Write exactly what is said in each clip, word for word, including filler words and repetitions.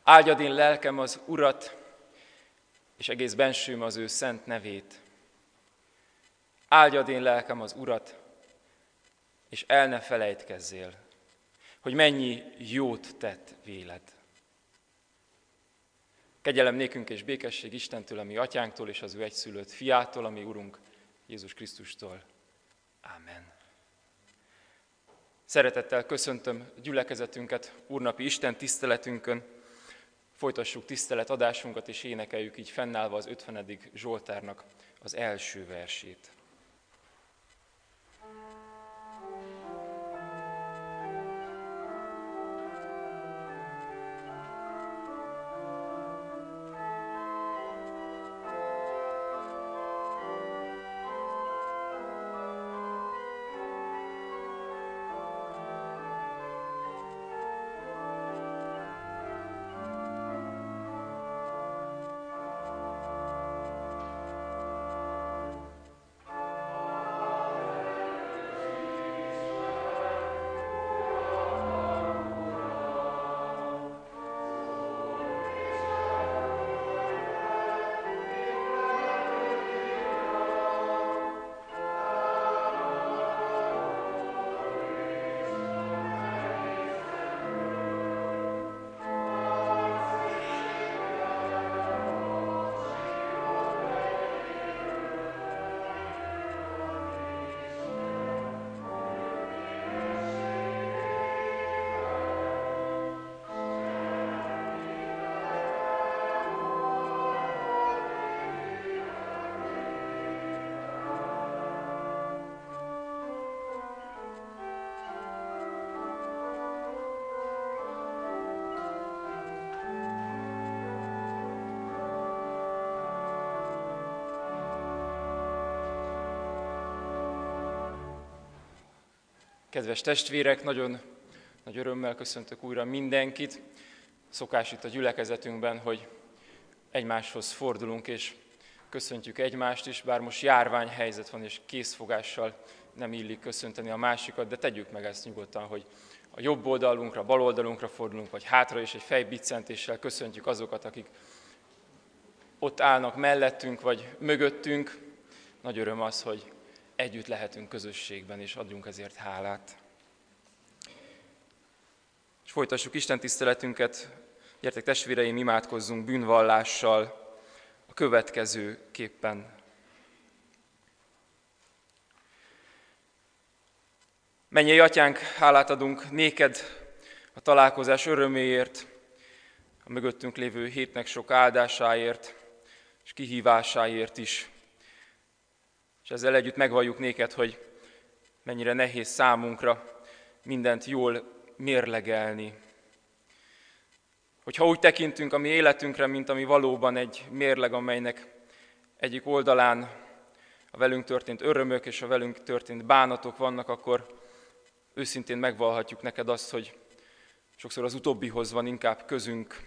Áldjad én lelkem az Urat, és egész bensőm az ő szent nevét. Áldjad én lelkem az Urat, és el ne felejtkezzél, hogy mennyi jót tett véled. Kegyelem nékünk és békesség Istentől, a mi atyánktól és az ő egyszülött fiától, a mi Urunk Jézus Krisztustól. Ámen. Szeretettel köszöntöm gyülekezetünket úrnapi Isten tiszteletünkön. Folytassuk tiszteletadásunkat és énekeljük így fennállva az ötvenedik Zsoltárnak az első versét. Kedves testvérek, nagyon nagy örömmel köszöntök újra mindenkit. Szokás itt a gyülekezetünkben, hogy egymáshoz fordulunk és köszöntjük egymást is, bár most járványhelyzet van és készfogással nem illik köszönteni a másikat, de tegyük meg ezt nyugodtan, hogy a jobb oldalunkra, bal oldalunkra fordulunk, vagy hátra is egy fejbiccentéssel köszöntjük azokat, akik ott állnak mellettünk, vagy mögöttünk. Nagy öröm az, hogy együtt lehetünk közösségben, és adjunk ezért hálát. És folytassuk Isten tiszteletünket. Gyertek testvéreim, imádkozzunk bűnvallással a következő képpen. Mennyei Atyánk, hálát adunk néked a találkozás öröméért, a mögöttünk lévő hétnek sok áldásáért és kihívásáért is. És ezzel együtt megvalljuk néked, hogy mennyire nehéz számunkra mindent jól mérlegelni. Hogyha úgy tekintünk a mi életünkre, mint ami valóban egy mérleg, amelynek egyik oldalán a velünk történt örömök és a velünk történt bánatok vannak, akkor őszintén megvallhatjuk neked azt, hogy sokszor az utóbbihoz van inkább közünk.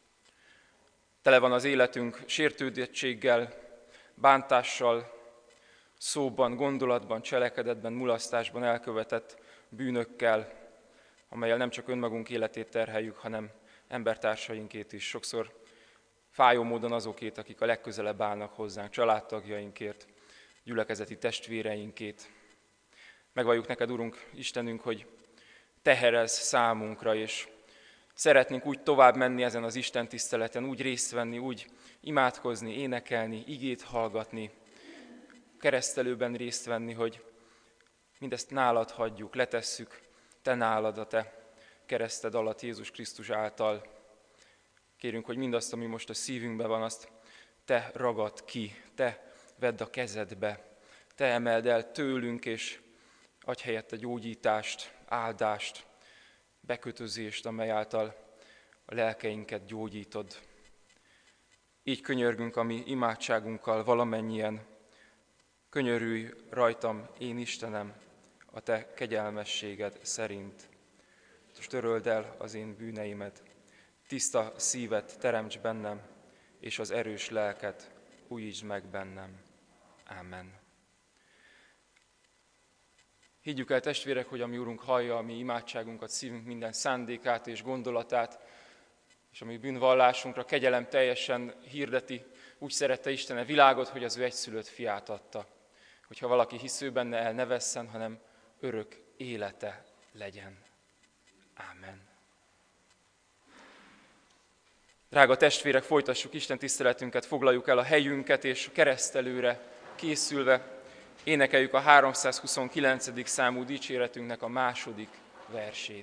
Tele van az életünk sértődettséggel, bántással, szóban, gondolatban, cselekedetben, mulasztásban elkövetett bűnökkel, amellyel nem csak önmagunk életét terheljük, hanem embertársainkét is. Sokszor fájó módon azokét, akik a legközelebb állnak hozzánk, családtagjainkért, gyülekezeti testvéreinkét. Megvalljuk neked, Urunk, Istenünk, hogy teherez számunkra, és szeretnénk úgy tovább menni ezen az Isten tiszteleten, úgy részt venni, úgy imádkozni, énekelni, igét hallgatni, keresztelőben részt venni, hogy mindezt nálad hagyjuk, letesszük, te nálad, a te kereszted alatt Jézus Krisztus által. Kérünk, hogy mindazt, ami most a szívünkben van, azt te ragad ki, te vedd a kezedbe, te emeld el tőlünk, és adj helyette gyógyítást, áldást, bekötözést, amely által a lelkeinket gyógyítod. Így könyörgünk a mi imádságunkkal valamennyien. Könyörülj rajtam, én Istenem, a te kegyelmességed szerint. És töröld el az én bűneimet, tiszta szívet teremts bennem, és az erős lelket újítsd meg bennem. Ámen. Higgyük el, testvérek, hogy a mi Urunk hallja a mi imádságunkat, szívünk minden szándékát és gondolatát, és a mi bűnvallásunkra kegyelem teljesen hirdeti, úgy szerette Isten a világot, hogy az ő egyszülött fiát adta, hogyha valaki hisző benne, el ne vesszen, hanem örök élete legyen. Ámen. Drága testvérek, folytassuk Isten tiszteletünket, foglaljuk el a helyünket, és a keresztelőre készülve énekeljük a háromszázhuszonkilencedik számú dicséretünknek a második versét.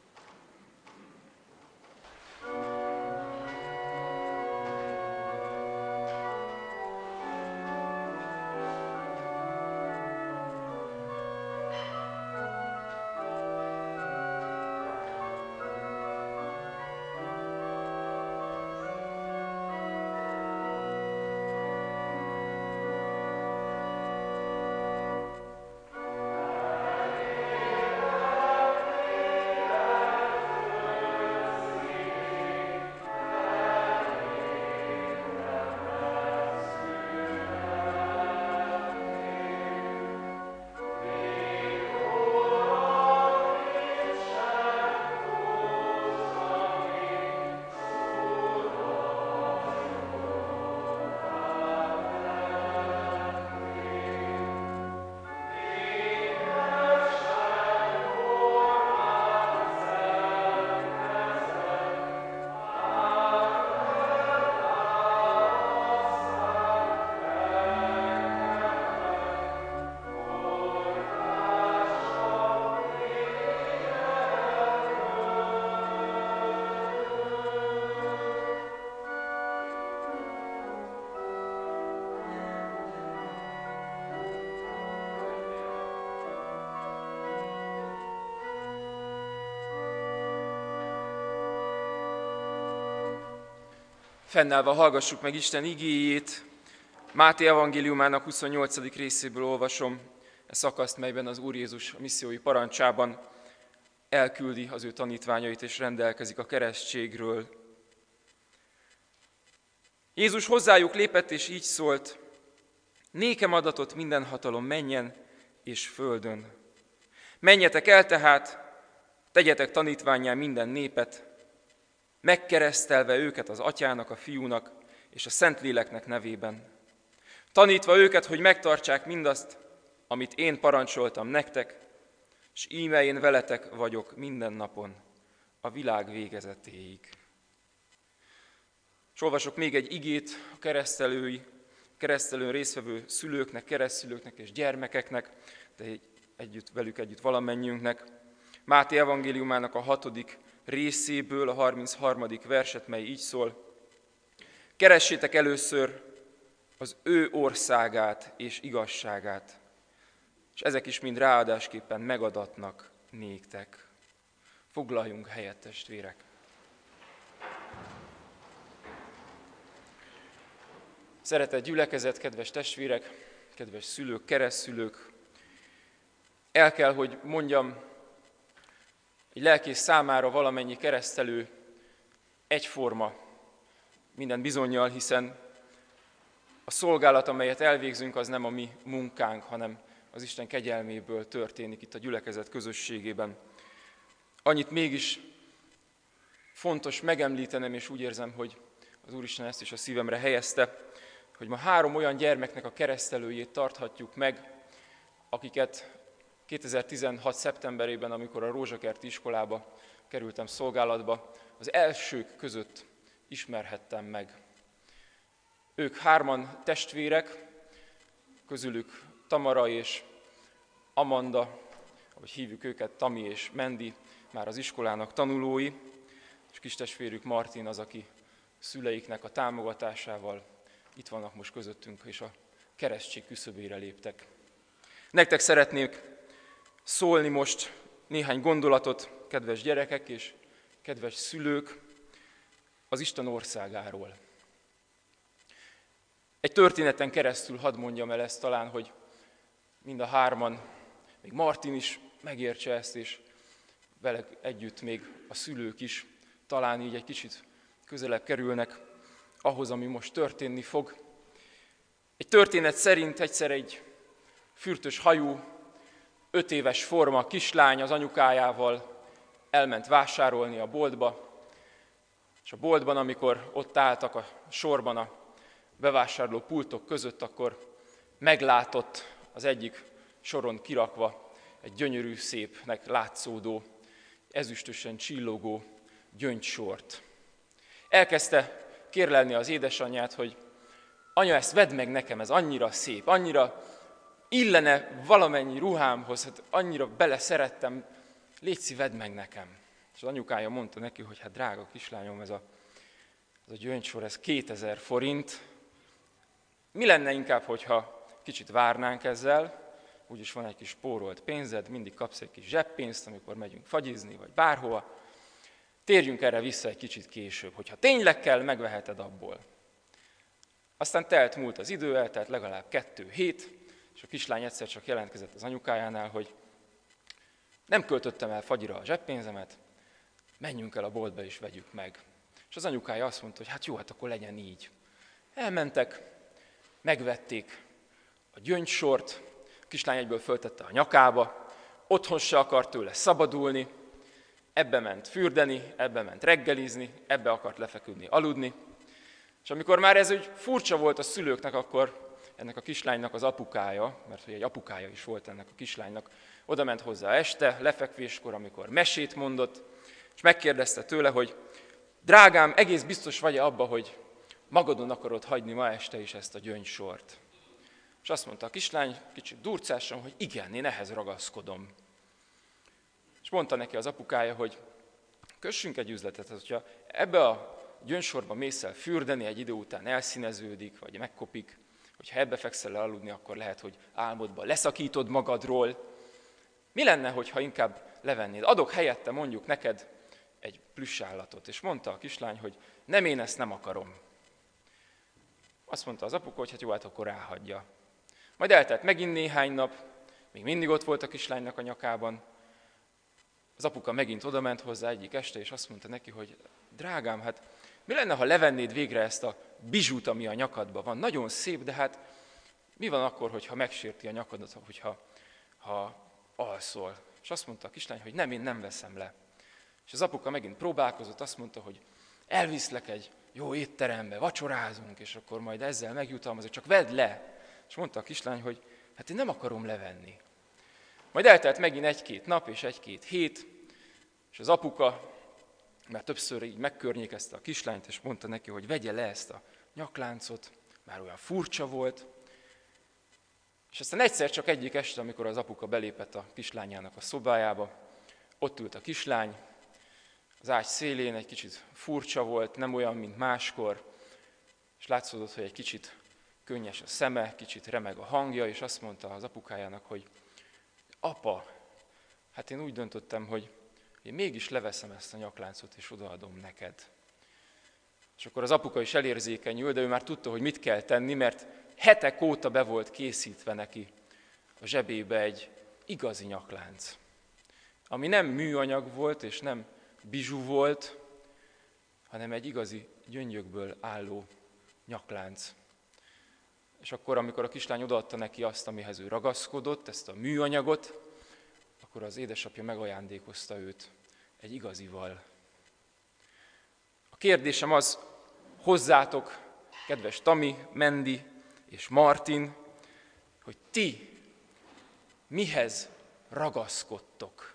Fennállva hallgassuk meg Isten igéjét. Máté evangéliumának huszonnyolcadik részéből olvasom e szakaszt, melyben az Úr Jézus a missziói parancsában elküldi az ő tanítványait és rendelkezik a keresztségről. Jézus hozzájuk lépett és így szólt: nékem adatott minden hatalom mennyen és földön. Menjetek el tehát, tegyetek tanítvánnyá minden népet, megkeresztelve őket az Atyának, a Fiúnak és a Szentléleknek nevében, tanítva őket, hogy megtartsák mindazt, amit én parancsoltam nektek, és íme én veletek vagyok minden napon, a világ végezetéig. És olvasok még egy igét a keresztelői, keresztelőn résztvevő szülőknek, keresztszülőknek és gyermekeknek, de együtt, velük együtt valamennyiünknek. Máté evangéliumának a hatodik részéből a harmincharmadik verset, mely így szól: keressétek először az ő országát és igazságát, és ezek is mind ráadásképpen megadatnak néktek. Foglaljunk helyet, testvérek! Szeretett gyülekezet, kedves testvérek, kedves szülők, keresztszülők, el kell, hogy mondjam, egy lelkész számára valamennyi keresztelő egyforma minden bizonnyal, hiszen a szolgálat, amelyet elvégzünk, az nem a mi munkánk, hanem az Isten kegyelméből történik itt a gyülekezet közösségében. Annyit mégis fontos megemlítenem, és úgy érzem, hogy az Úristen ezt is a szívemre helyezte, hogy ma három olyan gyermeknek a keresztelőjét tarthatjuk meg, akiket kétezer-tizenhat. szeptemberében, amikor a Rózsakerti iskolába kerültem szolgálatba, az elsők között ismerhettem meg. Ők hárman testvérek, közülük Tamara és Amanda, ahogy hívjuk őket, Tami és Mendi, már az iskolának tanulói, és kistestvérük Martin az, aki szüleiknek a támogatásával itt vannak most közöttünk, és a keresztség küszöbére léptek. Nektek szeretnék szólni most néhány gondolatot, kedves gyerekek és kedves szülők, az Isten országáról. Egy történeten keresztül hadd mondjam el ezt talán, hogy mind a hárman, még Martin is megértse ezt, és vele együtt még a szülők is talán így egy kicsit közelebb kerülnek ahhoz, ami most történni fog. Egy történet szerint egyszer egy fürtös hajú, öt éves forma kislány az anyukájával elment vásárolni a boltba, És a boltban, amikor ott álltak a sorban a bevásárló pultok között, akkor meglátott az egyik soron kirakva egy gyönyörű, szépnek látszódó, ezüstösen csillogó gyöngysort. Elkezdte kérlelni az édesanyját, hogy anya, ezt vedd meg nekem, ez annyira szép, annyira illene valamennyi ruhámhoz, hát annyira beleszerettem, légy vedd meg nekem. És az anyukája mondta neki, hogy hát drága kislányom, ez a, ez a gyöngysor, ez kétezer forint. Mi lenne inkább, hogyha kicsit várnánk ezzel, úgyis van egy kis spórolt pénzed, mindig kapsz egy kis zseppénzt, amikor megyünk fagyizni, vagy bárhova. Térjünk erre vissza egy kicsit később, hogyha tényleg kell, megveheted abból. Aztán telt múlt az idő, eltelt legalább kettő hét, és a kislány egyszer csak jelentkezett az anyukájánál, hogy nem költöttem el fagyira a zseppénzemet, menjünk el a boltba és vegyük meg. És az anyukája azt mondta, hogy hát jó, hát akkor legyen így. Elmentek, megvették a gyöngysort, a kislány egyből föltette a nyakába, otthon se akart tőle szabadulni, ebbe ment fürdeni, ebbe ment reggelizni, ebbe akart lefeküdni, aludni. És amikor már ez úgy furcsa volt a szülőknek, akkor ennek a kislánynak az apukája, mert hogy egy apukája is volt ennek a kislánynak, oda ment hozzá este, lefekvéskor, amikor mesét mondott, és megkérdezte tőle, hogy drágám, egész biztos vagy-e abba, hogy magadon akarod hagyni ma este is ezt a gyöngysort? És azt mondta a kislány, kicsit durcásan, hogy igen, én ehhez ragaszkodom. És mondta neki az apukája, hogy kössünk egy üzletet, hogyha ebbe a gyöngysorba mész el fürdeni, egy idő után elszíneződik, vagy megkopik, hogyha ebbe fekszel el aludni, akkor lehet, hogy álmodban leszakítod magadról. Mi lenne, hogyha inkább levennéd? Adok helyette mondjuk neked egy plüssállatot. És mondta a kislány, hogy nem, én ezt nem akarom. Azt mondta az apuka, hogy hát jó, hát akkor ráhagyja. Majd eltelt megint néhány nap, még mindig ott volt a kislánynak a nyakában. Az apuka megint odament hozzá egyik este, és azt mondta neki, hogy drágám, hát mi lenne, ha levennéd végre ezt a bizsút, ami a nyakadban van? Nagyon szép, de hát mi van akkor, hogyha megsérti a nyakadat, hogyha ha alszol? És azt mondta a kislány, hogy nem, én nem veszem le. És az apuka megint próbálkozott, azt mondta, hogy elviszlek egy jó étterembe, vacsorázunk, és akkor majd ezzel megjutalmazok, csak vedd le. És mondta a kislány, hogy hát én nem akarom levenni. Majd eltelt megint egy-két nap és egy-két hét, és az apuka már többször így megkörnyékezte a kislányt, és mondta neki, hogy vegye le ezt a nyakláncot, már olyan furcsa volt. És aztán egyszer csak egyik este, amikor az apuka belépett a kislányának a szobájába, ott ült a kislány, az ágy szélén egy kicsit furcsa volt, nem olyan, mint máskor, és látszódott, hogy egy kicsit könnyes a szeme, kicsit remeg a hangja, és azt mondta az apukájának, hogy apa, hát én úgy döntöttem, hogy én mégis leveszem ezt a nyakláncot, és odaadom neked. És akkor az apuka is elérzékenyül, de ő már tudta, hogy mit kell tenni, mert hetek óta be volt készítve neki a zsebébe egy igazi nyaklánc, ami nem műanyag volt, és nem bizsú volt, hanem egy igazi gyöngyökből álló nyaklánc. És akkor, amikor a kislány odaadta neki azt, amihez ő ragaszkodott, ezt a műanyagot, akkor az édesapja megajándékozta őt egy igazival. A kérdésem az hozzátok, kedves Tami, Mendi és Martin, hogy ti mihez ragaszkodtok.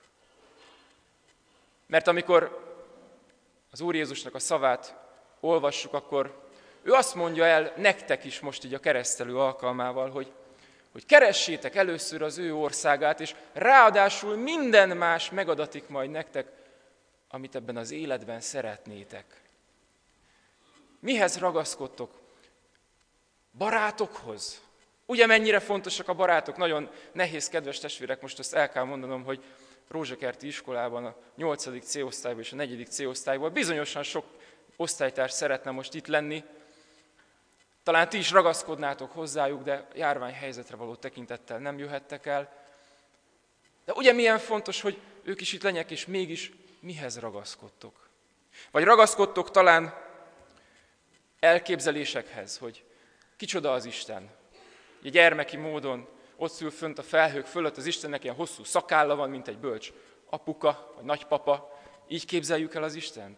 Mert amikor az Úr Jézusnak a szavát olvassuk, akkor ő azt mondja el nektek is most így a keresztelő alkalmával, hogy, hogy keressétek először az ő országát, és ráadásul minden más megadatik majd nektek, amit ebben az életben szeretnétek. Mihez ragaszkodtok? Barátokhoz? Ugye mennyire fontosak a barátok? Nagyon nehéz, kedves testvérek, most azt el kell mondanom, hogy Rózsakerti iskolában a nyolcadik C-osztályban és a negyedik C-osztályban bizonyosan sok osztálytárs szeretne most itt lenni. Talán ti is ragaszkodnátok hozzájuk, de járványhelyzetre való tekintettel nem jöhettek el. De ugye milyen fontos, hogy ők is itt legyenek, és mégis mihez ragaszkodtok? Vagy ragaszkodtok talán elképzelésekhez, hogy kicsoda az Isten. Egy gyermeki módon ott szül fönt a felhők fölött, az Istennek ilyen hosszú szakálla van, mint egy bölcs apuka vagy nagypapa. Így képzeljük el az Istent?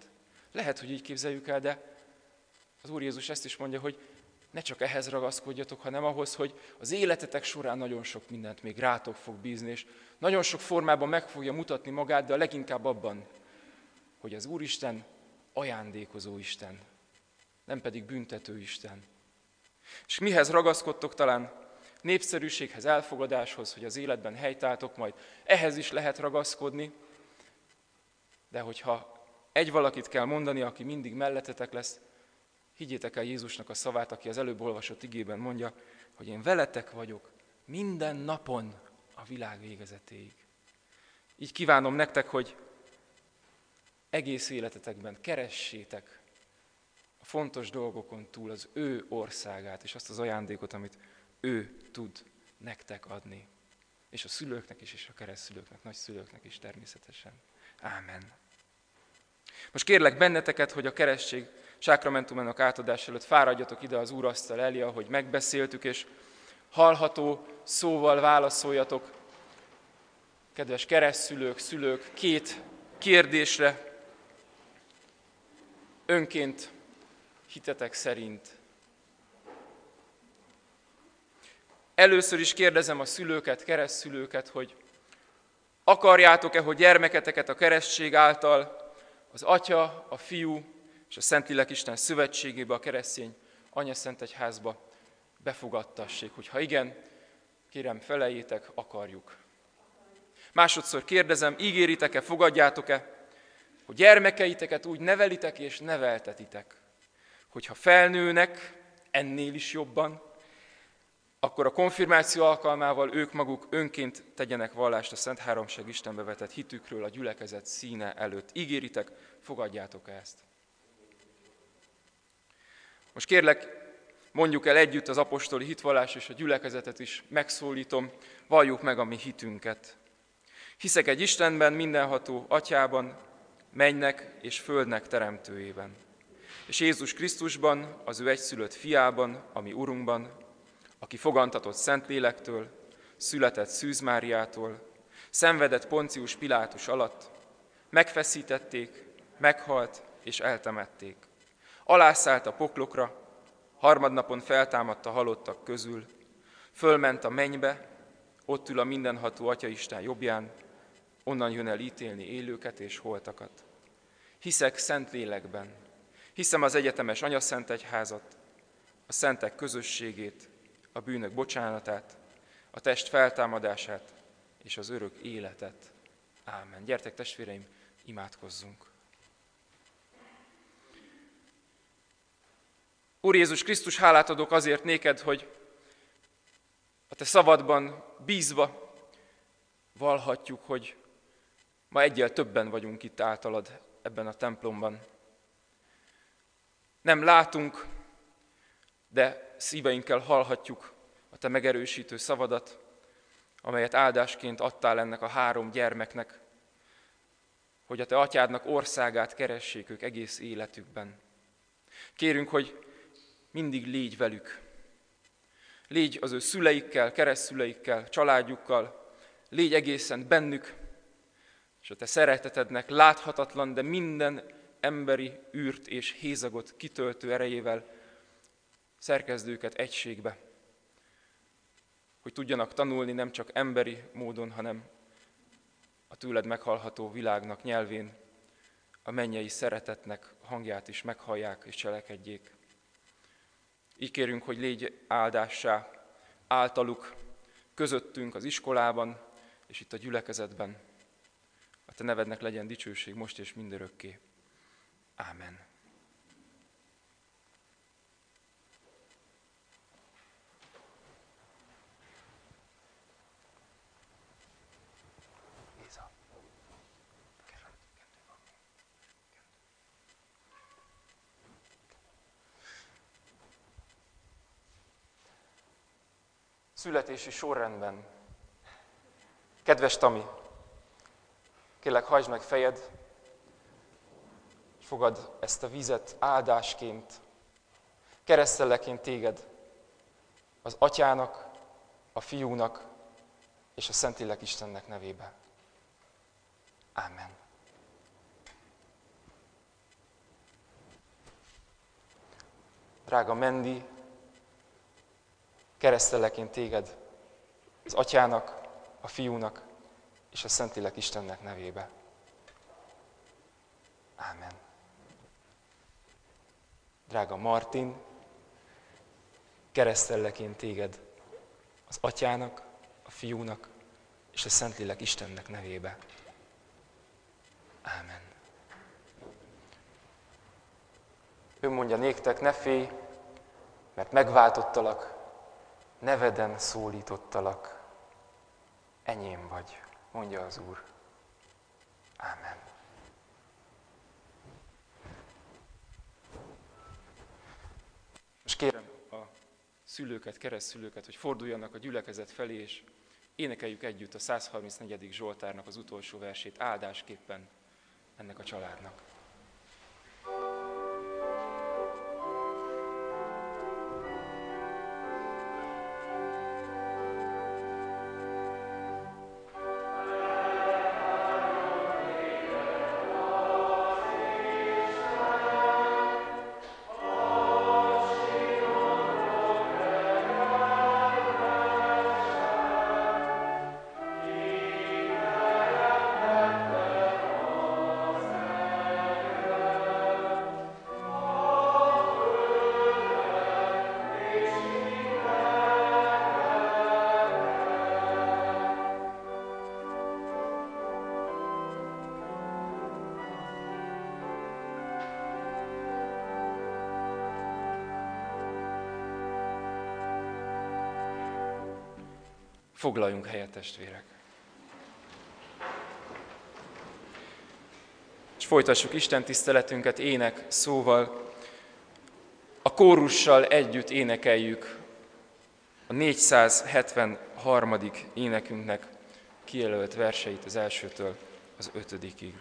Lehet, hogy így képzeljük el, de az Úr Jézus ezt is mondja, hogy ne csak ehhez ragaszkodjatok, hanem ahhoz, hogy az életetek során nagyon sok mindent még rátok fog bízni, és nagyon sok formában meg fogja mutatni magát, de a leginkább abban, hogy az Úristen ajándékozó Isten, nem pedig büntető Isten. És mihez ragaszkodtok talán? Népszerűséghez, elfogadáshoz, hogy az életben helytálltok, majd ehhez is lehet ragaszkodni, de hogyha egy valakit kell mondani, aki mindig mellettetek lesz, higgyétek el Jézusnak a szavát, aki az előbb olvasott igében mondja, hogy én veletek vagyok minden napon a világ végezetéig. Így kívánom nektek, hogy egész életetekben keressétek a fontos dolgokon túl az ő országát, és azt az ajándékot, amit ő tud nektek adni. És a szülőknek is, és a keresztszülőknek, nagyszülőknek is természetesen. Ámen. Most kérlek benneteket, hogy a keresztség sákramentumának átadás előtt fáradjatok ide az úrasztal elé, ahogy megbeszéltük, és hallható szóval válaszoljatok, kedves keresztszülők, szülők, két kérdésre, önként, hitetek szerint. Először is kérdezem a szülőket, keresztszülőket, hogy akarjátok-e, hogy gyermeketeket a keresztség által az Atya, a Fiú és a Szentlélek Isten szövetségébe, a keresztény anyaszentegyházba befogadtassék. Hogyha igen, kérem felejétek, akarjuk. Másodszor kérdezem, ígéritek-e, fogadjátok-e, hogy gyermekeiteket úgy nevelitek és neveltetitek, hogyha felnőnek ennél is jobban, akkor a konfirmáció alkalmával ők maguk önként tegyenek vallást a Szent Háromság Istenbe vetett hitükről a gyülekezet színe előtt. Ígéritek, fogadjátok ezt. Most kérlek, mondjuk el együtt az apostoli hitvallás és a gyülekezetet is megszólítom, valljuk meg a mi hitünket. Hiszek egy Istenben, mindenható Atyában, mennynek és földnek teremtőjében, és Jézus Krisztusban, az ő egyszülött fiában, a mi Urunkban, aki fogantatott Szentlélektől, született Szűz Máriától, szenvedett Poncius Pilátus alatt, megfeszítették, meghalt és eltemették. Alászállt a poklokra, harmadnapon feltámadt a halottak közül, fölment a mennybe, ott ül a mindenható Atyaisten jobbján, onnan jön el ítélni élőket és holtakat. Hiszek Szentlélekben, hiszem az egyetemes anyaszentegyházat, a szentek közösségét, a bűnök bocsánatát, a test feltámadását és az örök életet. Ámen. Gyertek, testvéreim, imádkozzunk. Úr Jézus Krisztus, hálát adok azért néked, hogy a te szavadban bízva vallhatjuk, hogy ma egyel többen vagyunk itt általad ebben a templomban. Nem látunk, de szíveinkkel hallhatjuk a te megerősítő szavadat, amelyet áldásként adtál ennek a három gyermeknek, hogy a te atyádnak országát keressék ők egész életükben. Kérünk, hogy mindig légy velük. Légy az ő szüleikkel, keresztszüleikkel, családjukkal, légy egészen bennük, és a te szeretetednek láthatatlan, de minden emberi űrt és hézagot kitöltő erejével szerkezd őket egységbe, hogy tudjanak tanulni nem csak emberi módon, hanem a tőled meghallható világnak nyelvén, a mennyei szeretetnek hangját is meghallják és cselekedjék. Így kérünk, hogy légy áldássá általuk, közöttünk, az iskolában és itt a gyülekezetben. A te nevednek legyen dicsőség most és mindörökké. Ámen. Születési sorrendben. Kedves Tami, kérlek, hajtsd meg fejed, és fogad ezt a vizet áldásként, keresztellek én téged az Atyának, a Fiúnak és a Szentlélek Istennek nevébe. Ámen. Drága Mendi, keresztellek én téged az Atyának, a Fiúnak és a Szentlélek Istennek nevébe. Ámen. Drága Martin, keresztellek én téged az Atyának, a Fiúnak és a Szentlélek Istennek nevébe. Ámen. Ő mondja néktek, ne félj, mert megváltottalak, neveden szólítottalak, enyém vagy, mondja az Úr. Ámen. Most kérem a szülőket, keresztszülőket, hogy forduljanak a gyülekezet felé, és énekeljük együtt a száz harmincnegyedik Zsoltárnak az utolsó versét áldásképpen ennek a családnak. Foglaljunk helyet, testvérek! És folytassuk Isten tiszteletünket ének szóval. A kórussal együtt énekeljük a négyszázhetvenharmadik énekünknek kijelölt verseit az elsőtől az ötödikig.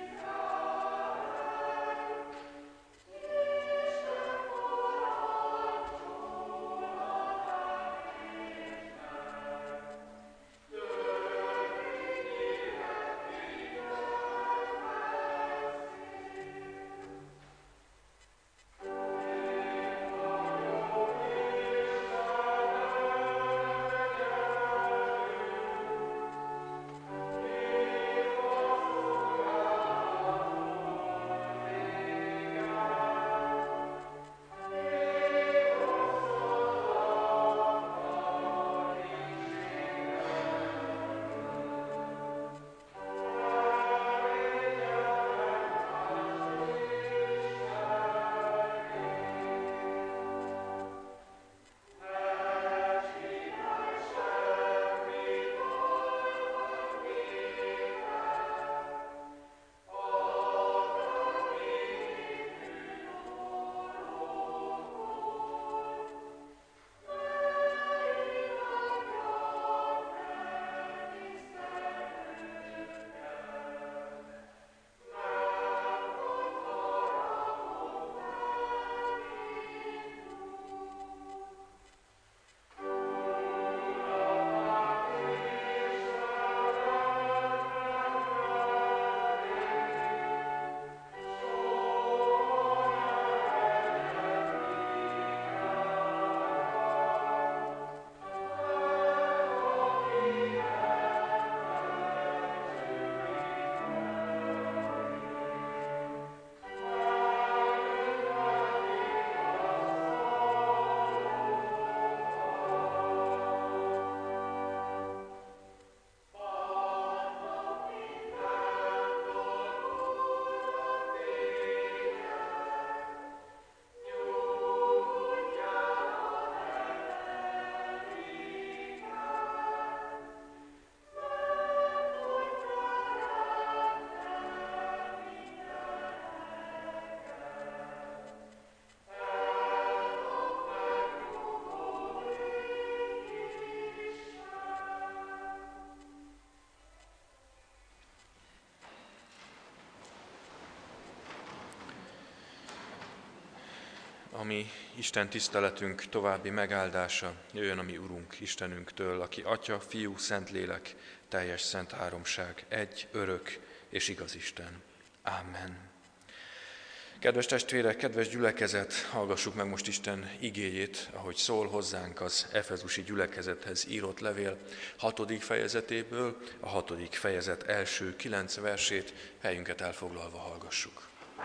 Isten a mi Isten tiszteletünk további megáldása jöjjön a mi Urunk Istenünktől, aki Atya, Fiú, Szentlélek, teljes szent háromság, egy, örök és igaz Isten. Amen. Kedves testvérek, kedves gyülekezet, hallgassuk meg most Isten igéjét, ahogy szól hozzánk az efezusi gyülekezethez írott levél hatodik fejezetéből, a hatodik fejezet első kilenc versét helyünket elfoglalva hallgassuk.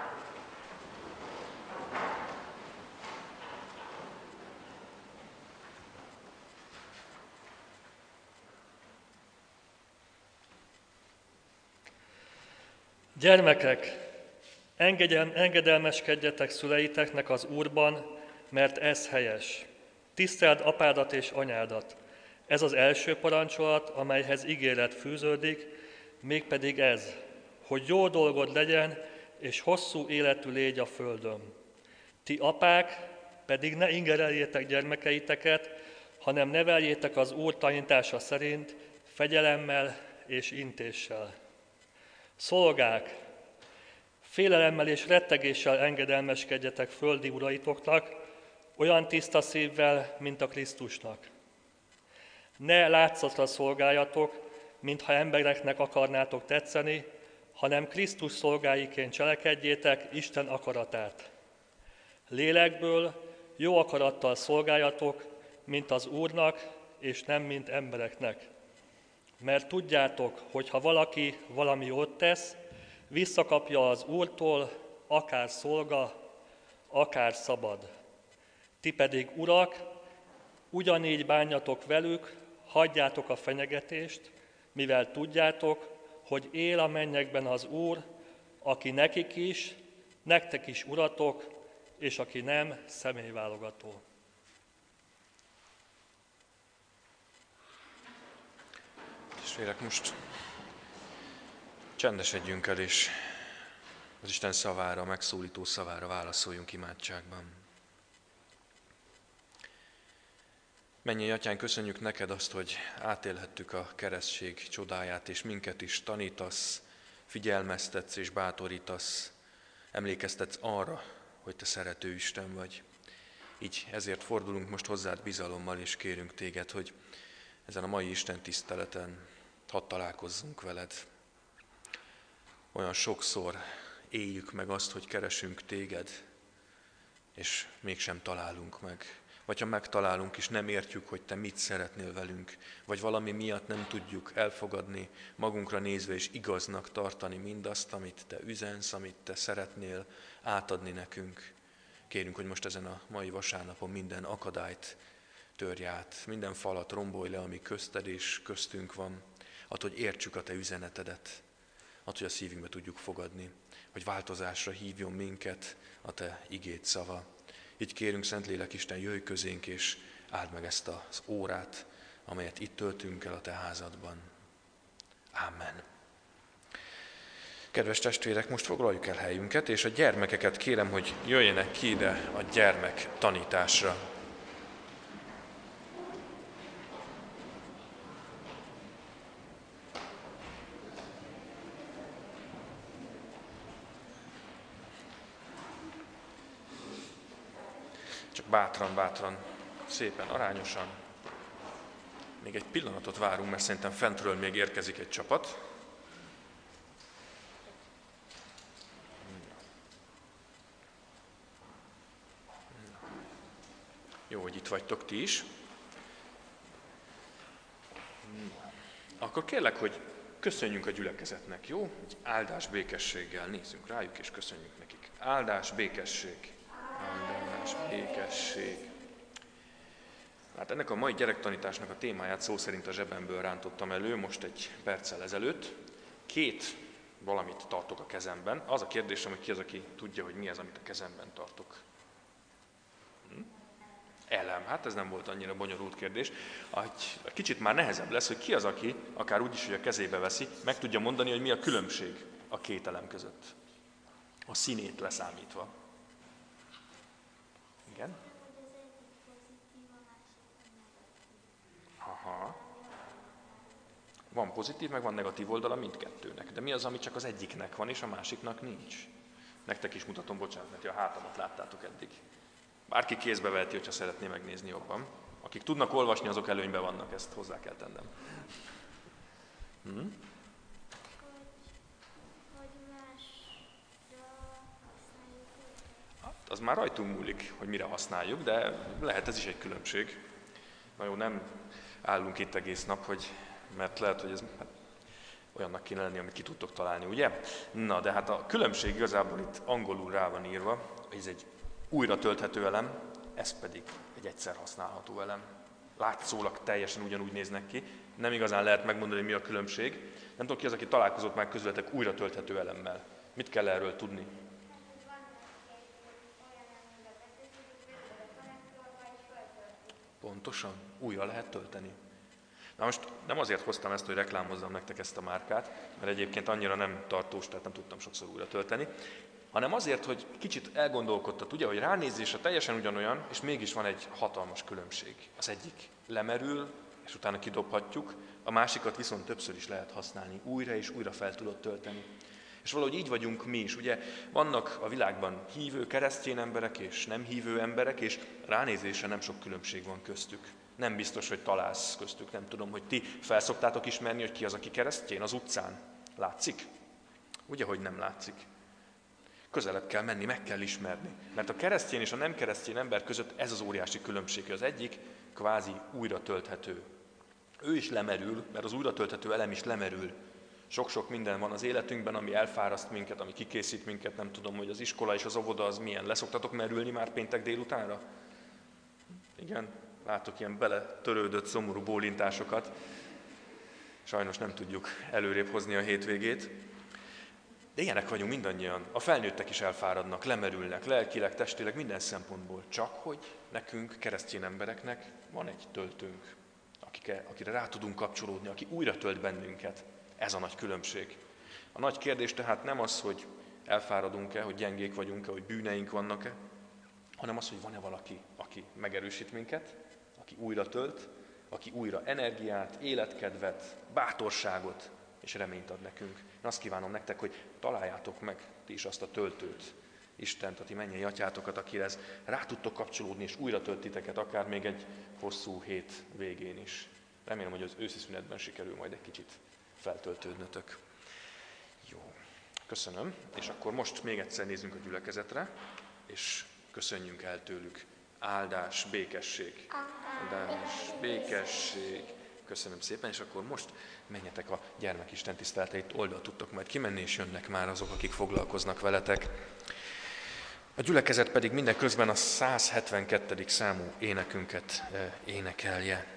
Gyermekek, engedjen, engedelmeskedjetek szüleiteknek az Úrban, mert ez helyes. Tiszteld apádat és anyádat. Ez az első parancsolat, amelyhez ígéret fűződik, mégpedig ez, hogy jó dolgod legyen, és hosszú életű légy a földön. Ti apák pedig ne ingereljétek gyermekeiteket, hanem neveljétek az Úr tanítása szerint, fegyelemmel és intéssel. Szolgák, félelemmel és rettegéssel engedelmeskedjetek földi uraitoknak, olyan tiszta szívvel, mint a Krisztusnak. Ne látszatra szolgáljatok, mintha embereknek akarnátok tetszeni, hanem Krisztus szolgáiként cselekedjétek Isten akaratát. Lélekből jó akarattal szolgáljatok, mint az Úrnak, és nem mint embereknek. Mert tudjátok, hogy ha valaki valami jót tesz, visszakapja az Úrtól, akár szolga, akár szabad. Ti pedig, urak, ugyanígy bánjatok velük, hagyjátok a fenyegetést, mivel tudjátok, hogy él a mennyekben az Úr, aki nekik is, nektek is uratok, és aki nem személyválogató. Testvérek, most csendesedjünk el, és az Isten szavára, megszólító szavára válaszoljunk imádságban. Mennyei Atyánk, köszönjük neked azt, hogy átélhettük a keresztség csodáját, és minket is tanítasz, figyelmeztetsz és bátorítasz, emlékeztetsz arra, hogy te szerető Isten vagy. Így ezért fordulunk most hozzád bizalommal, és kérünk téged, hogy ezen a mai Isten tiszteleten hadd találkozzunk veled. Olyan sokszor éljük meg azt, hogy keresünk téged, és mégsem találunk meg. Vagy ha megtalálunk is, nem értjük, hogy te mit szeretnél velünk, vagy valami miatt nem tudjuk elfogadni, magunkra nézve és igaznak tartani mindazt, amit te üzensz, amit te szeretnél átadni nekünk. Kérünk, hogy most ezen a mai vasárnapon minden akadályt törj át, minden falat rombolj le, ami közted és köztünk van, add, hogy értsük a te üzenetedet, add, hogy a szívünkbe tudjuk fogadni, hogy változásra hívjon minket a te igéd szava. Így kérünk, Szentlélek Isten, jöjj közénk, és áld meg ezt az órát, amelyet itt töltünk el a te házadban. Amen. Kedves testvérek, most foglaljuk el helyünket, és a gyermekeket kérem, hogy jöjjenek ki ide a gyermek tanításra. Csak bátran, bátran, szépen, arányosan. Még egy pillanatot várunk, mert szerintem fentről még érkezik egy csapat. Jó, hogy itt vagytok ti is. Akkor kérlek, hogy köszönjünk a gyülekezetnek, jó? Egy áldás békességgel nézzünk rájuk, és köszönjük nekik. Áldás, békesség. Áldás, békesség. Hát ennek a mai gyerektanításnak a témáját szó szerint a zsebemből rántottam elő most egy perccel ezelőtt. Két valamit tartok a kezemben. Az a kérdésem, hogy ki az, aki tudja, hogy mi az, amit a kezemben tartok. Hm? Elem. Hát ez nem volt annyira bonyolult kérdés. Egy kicsit már nehezebb lesz, hogy ki az, aki, akár úgy is, hogy a kezébe veszi, meg tudja mondani, hogy mi a különbség a két elem között. A színét leszámítva. Igen? Aha. Van pozitív, meg van negatív oldala mindkettőnek. De mi az, ami csak az egyiknek van, és a másiknak nincs? Nektek is mutatom, bocsánat, mert a hátamat láttátok eddig. Bárki kézbe veheti, hogyha szeretné megnézni jobban. Akik tudnak olvasni, azok előnyben vannak, ezt hozzá kell tennem. Hm? Hát, az már rajtunk múlik, hogy mire használjuk, de lehet ez is egy különbség. Na jó, nem állunk itt egész nap, hogy, mert lehet, hogy ez hát, olyannak kéne lenni, amit ki tudtok találni, ugye? Na, de hát a különbség igazából itt angolul rá van írva, hogy ez egy újra tölthető elem, ez pedig egy egyszer használható elem. Látszólag teljesen ugyanúgy néznek ki, nem igazán lehet megmondani, hogy mi a különbség. Nem tudom, ki az, aki találkozott már közületek újra tölthető elemmel. Mit kell erről tudni? Pontosan, újra lehet tölteni. Na most nem azért hoztam ezt, hogy reklámozzam nektek ezt a márkát, mert egyébként annyira nem tartós, tehát nem tudtam sokszor újra tölteni, hanem azért, hogy kicsit elgondolkodtat, ugye, hogy ránézésre teljesen ugyanolyan, és mégis van egy hatalmas különbség. Az egyik lemerül, és utána kidobhatjuk, a másikat viszont többször is lehet használni, újra és újra fel tudod tölteni. És valahogy így vagyunk mi is, ugye vannak a világban hívő keresztény emberek és nem hívő emberek, és ránézésre nem sok különbség van köztük. Nem biztos, hogy találsz köztük, nem tudom, hogy ti felszoktátok ismerni, hogy ki az, aki keresztény az utcán. Látszik? Ugye, hogy nem látszik. Közelebb kell menni, meg kell ismerni. Mert a keresztény és a nem keresztény ember között ez az óriási különbség. Az egyik kvázi újra tölthető. Ő is lemerül, mert az újra tölthető elem is lemerül. Sok-sok minden van az életünkben, ami elfáraszt minket, ami kikészít minket, nem tudom, hogy az iskola és az óvoda az milyen. Leszoktatok merülni már péntek délutánra? Igen, látok ilyen beletörődött, szomorú bólintásokat. Sajnos nem tudjuk előrébb hozni a hétvégét. De ilyenek vagyunk mindannyian. A felnőttek is elfáradnak, lemerülnek, lelkileg, testileg, minden szempontból. Csak hogy nekünk, keresztény embereknek van egy töltőnk, akike, akire rá tudunk kapcsolódni, aki újra tölt bennünket. Ez a nagy különbség. A nagy kérdés tehát nem az, hogy elfáradunk-e, hogy gyengék vagyunk-e, hogy bűneink vannak-e, hanem az, hogy van-e valaki, aki megerősít minket, aki újra tölt, aki újra energiát, életkedvet, bátorságot és reményt ad nekünk. Én azt kívánom nektek, hogy találjátok meg ti is azt a töltőt, Istent, a ti mennyei atyátokat, akihez rá tudtok kapcsolódni, és újra tölt titeket, akár még egy hosszú hét végén is. Remélem, hogy az őszi szünetben sikerül majd egy kicsit feltöltődnötök. Jó, köszönöm. És akkor most még egyszer nézzünk a gyülekezetre, és köszönjünk el tőlük. Áldás, békesség. Áldás, békesség. Köszönöm szépen, és akkor most menjetek a gyermekisten tiszteleteit, oldalt tudtok majd kimenni, és jönnek már azok, akik foglalkoznak veletek. A gyülekezet pedig mindeközben a száz hetvenkettedik számú énekünket énekelje.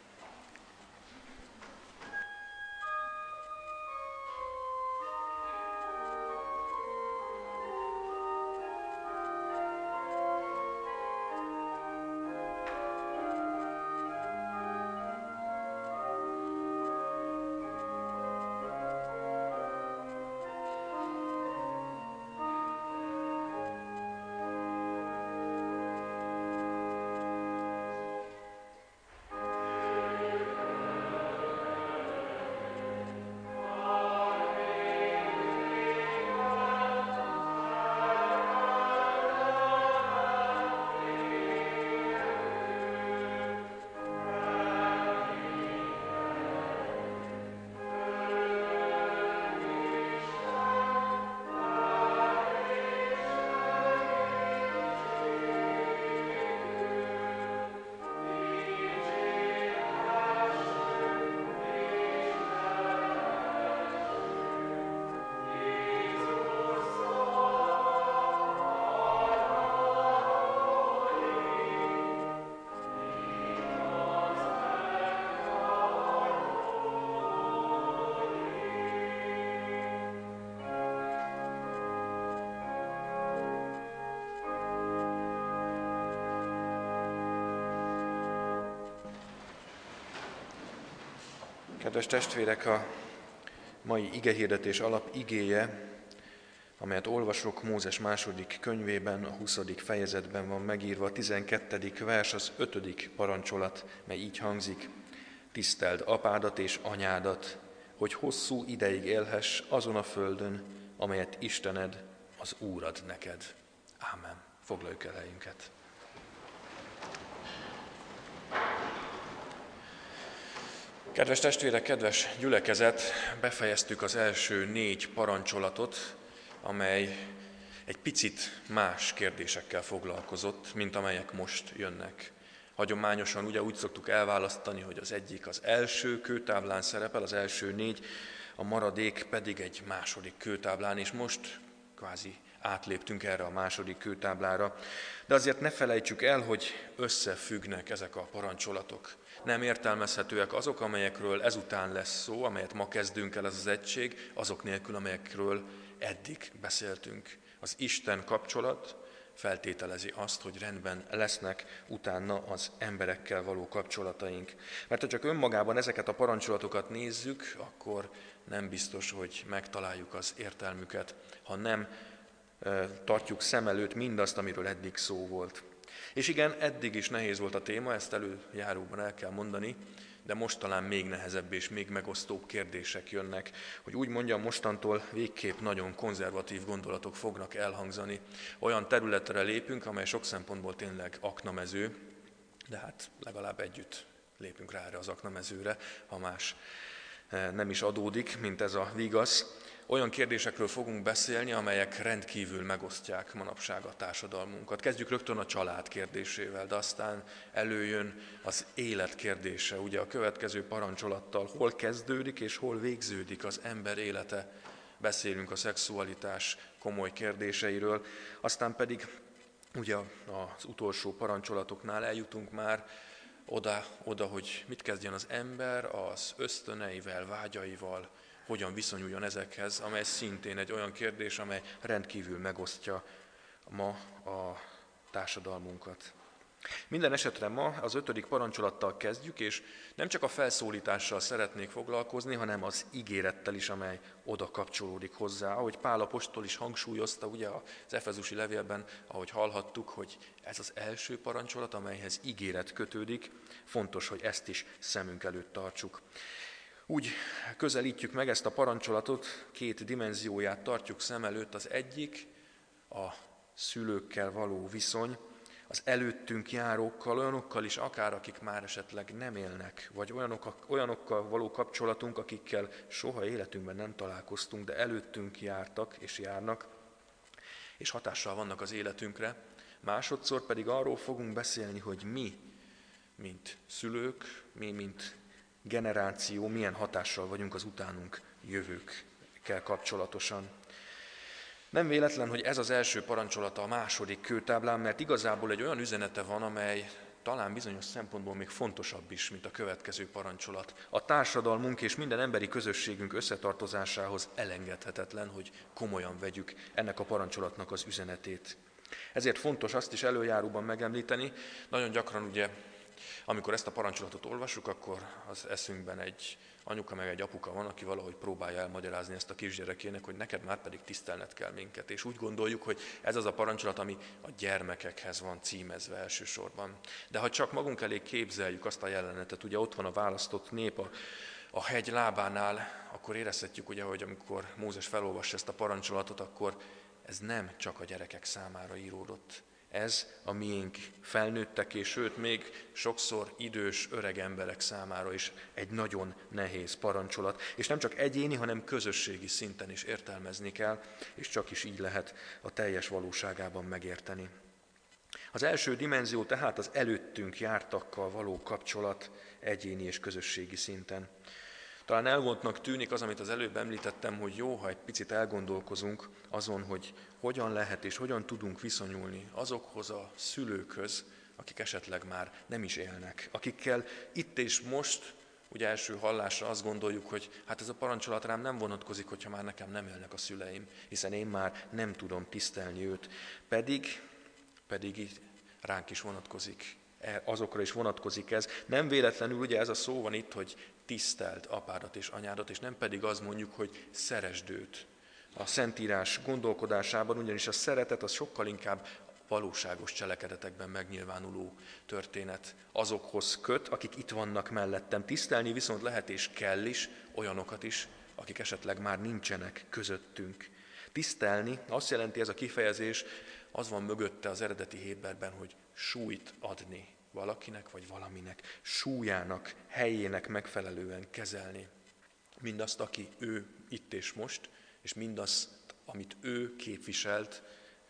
Kedves testvérek, a mai igehirdetés alap igéje, amelyet olvasok Mózes második könyvében, a huszadik fejezetben van megírva, a tizenkettedik vers, az ötödik parancsolat, mely így hangzik: tiszteld apádat és anyádat, hogy hosszú ideig élhess azon a földön, amelyet Istened, az Úr ad neked. Ámen. Foglaljuk el helyünket. Kedves testvérek, kedves gyülekezet, befejeztük az első négy parancsolatot, amely egy picit más kérdésekkel foglalkozott, mint amelyek most jönnek. Hagyományosan ugye úgy szoktuk elválasztani, hogy az egyik az első kőtáblán szerepel, az első négy, a maradék pedig egy második kőtáblán, és most kvázi átléptünk erre a második kőtáblára. De azért ne felejtsük el, hogy összefüggnek ezek a parancsolatok. Nem értelmezhetőek azok, amelyekről ezután lesz szó, amelyet ma kezdünk el, ez az egység, azok nélkül, amelyekről eddig beszéltünk. Az Isten kapcsolat feltételezi azt, hogy rendben lesznek utána az emberekkel való kapcsolataink. Mert ha csak önmagában ezeket a parancsolatokat nézzük, akkor nem biztos, hogy megtaláljuk az értelmüket, ha nem e, tartjuk szem előtt mindazt, amiről eddig szó volt. És igen, eddig is nehéz volt a téma, ezt előjáróban el kell mondani, de most talán még nehezebb és még megosztóbb kérdések jönnek, hogy úgy mondjam, mostantól végképp nagyon konzervatív gondolatok fognak elhangzani. Olyan területre lépünk, amely sok szempontból tényleg aknamező, de hát legalább együtt lépünk rá erre az aknamezőre, ha más nem is adódik, mint ez a vigasz. Olyan kérdésekről fogunk beszélni, amelyek rendkívül megosztják manapság a társadalmunkat. Kezdjük rögtön a család kérdésével, de aztán előjön az élet kérdése, ugye a következő parancsolattal, hol kezdődik és hol végződik az ember élete. Beszélünk a szexualitás komoly kérdéseiről, aztán pedig ugye az utolsó parancsolatoknál eljutunk már oda, oda, hogy mit kezdjen az ember az ösztöneivel, vágyaival, hogyan viszonyuljon ezekhez, amely szintén egy olyan kérdés, amely rendkívül megosztja ma a társadalmunkat. Minden esetre ma az ötödik parancsolattal kezdjük, és nem csak a felszólítással szeretnék foglalkozni, hanem az ígérettel is, amely oda kapcsolódik hozzá. Ahogy Pál apostol is hangsúlyozta, ugye az efezusi levélben, ahogy hallhattuk, hogy ez az első parancsolat, amelyhez ígéret kötődik, fontos, hogy ezt is szemünk előtt tartsuk. Úgy közelítjük meg ezt a parancsolatot, két dimenzióját tartjuk szem előtt. Az egyik a szülőkkel való viszony, az előttünk járókkal, olyanokkal is akár, akik már esetleg nem élnek, vagy olyanok, olyanokkal való kapcsolatunk, akikkel soha életünkben nem találkoztunk, de előttünk jártak és járnak, és hatással vannak az életünkre. Másodszor pedig arról fogunk beszélni, hogy mi, mint szülők, mi, mint generáció, milyen hatással vagyunk az utánunk jövőkkel kapcsolatosan. Nem véletlen, hogy ez az első parancsolata a második kőtáblán, mert igazából egy olyan üzenete van, amely talán bizonyos szempontból még fontosabb is, mint a következő parancsolat. A társadalmunk és minden emberi közösségünk összetartozásához elengedhetetlen, hogy komolyan vegyük ennek a parancsolatnak az üzenetét. Ezért fontos azt is előjáróban megemlíteni, nagyon gyakran ugye, amikor ezt a parancsolatot olvassuk, akkor az eszünkben egy anyuka meg egy apuka van, aki valahogy próbálja elmagyarázni ezt a kisgyerekének, hogy neked már pedig tisztelned kell minket. És úgy gondoljuk, hogy ez az a parancsolat, ami a gyermekekhez van címezve elsősorban. De ha csak magunk elé képzeljük azt a jelenetet, ugye ott van a választott nép a, a hegy lábánál, akkor érezhetjük, ugye, hogy amikor Mózes felolvassa ezt a parancsolatot, akkor ez nem csak a gyerekek számára íródott. Ez a miénk felnőttek, és sőt, még sokszor idős, öreg emberek számára is egy nagyon nehéz parancsolat. És nem csak egyéni, hanem közösségi szinten is értelmezni kell, és csak is így lehet a teljes valóságában megérteni. Az első dimenzió tehát az előttünk jártakkal való kapcsolat egyéni és közösségi szinten. Talán elvontnak tűnik az, amit az előbb említettem, hogy jó, ha egy picit elgondolkozunk azon, hogy hogyan lehet és hogyan tudunk viszonyulni azokhoz a szülőkhöz, akik esetleg már nem is élnek, akikkel itt és most, ugye első hallásra azt gondoljuk, hogy hát ez a parancsolat rám nem vonatkozik, hogyha már nekem nem élnek a szüleim, hiszen én már nem tudom tisztelni őt, pedig, pedig ránk is vonatkozik. Azokra is vonatkozik ez. Nem véletlenül ugye ez a szó van itt, hogy tiszteld apádat és anyádat, és nem pedig az mondjuk, hogy szeresd őt. A Szentírás gondolkodásában ugyanis a szeretet az sokkal inkább valóságos cselekedetekben megnyilvánuló történet. Azokhoz köt, akik itt vannak mellettem. Tisztelni viszont lehet és kell is olyanokat is, akik esetleg már nincsenek közöttünk. Tisztelni azt jelenti ez a kifejezés, az van mögötte az eredeti Héberben, hogy súlyt adni. valakinek vagy valaminek súlyának, helyének megfelelően kezelni. Mindazt, aki ő itt és most, és mindazt, amit ő képviselt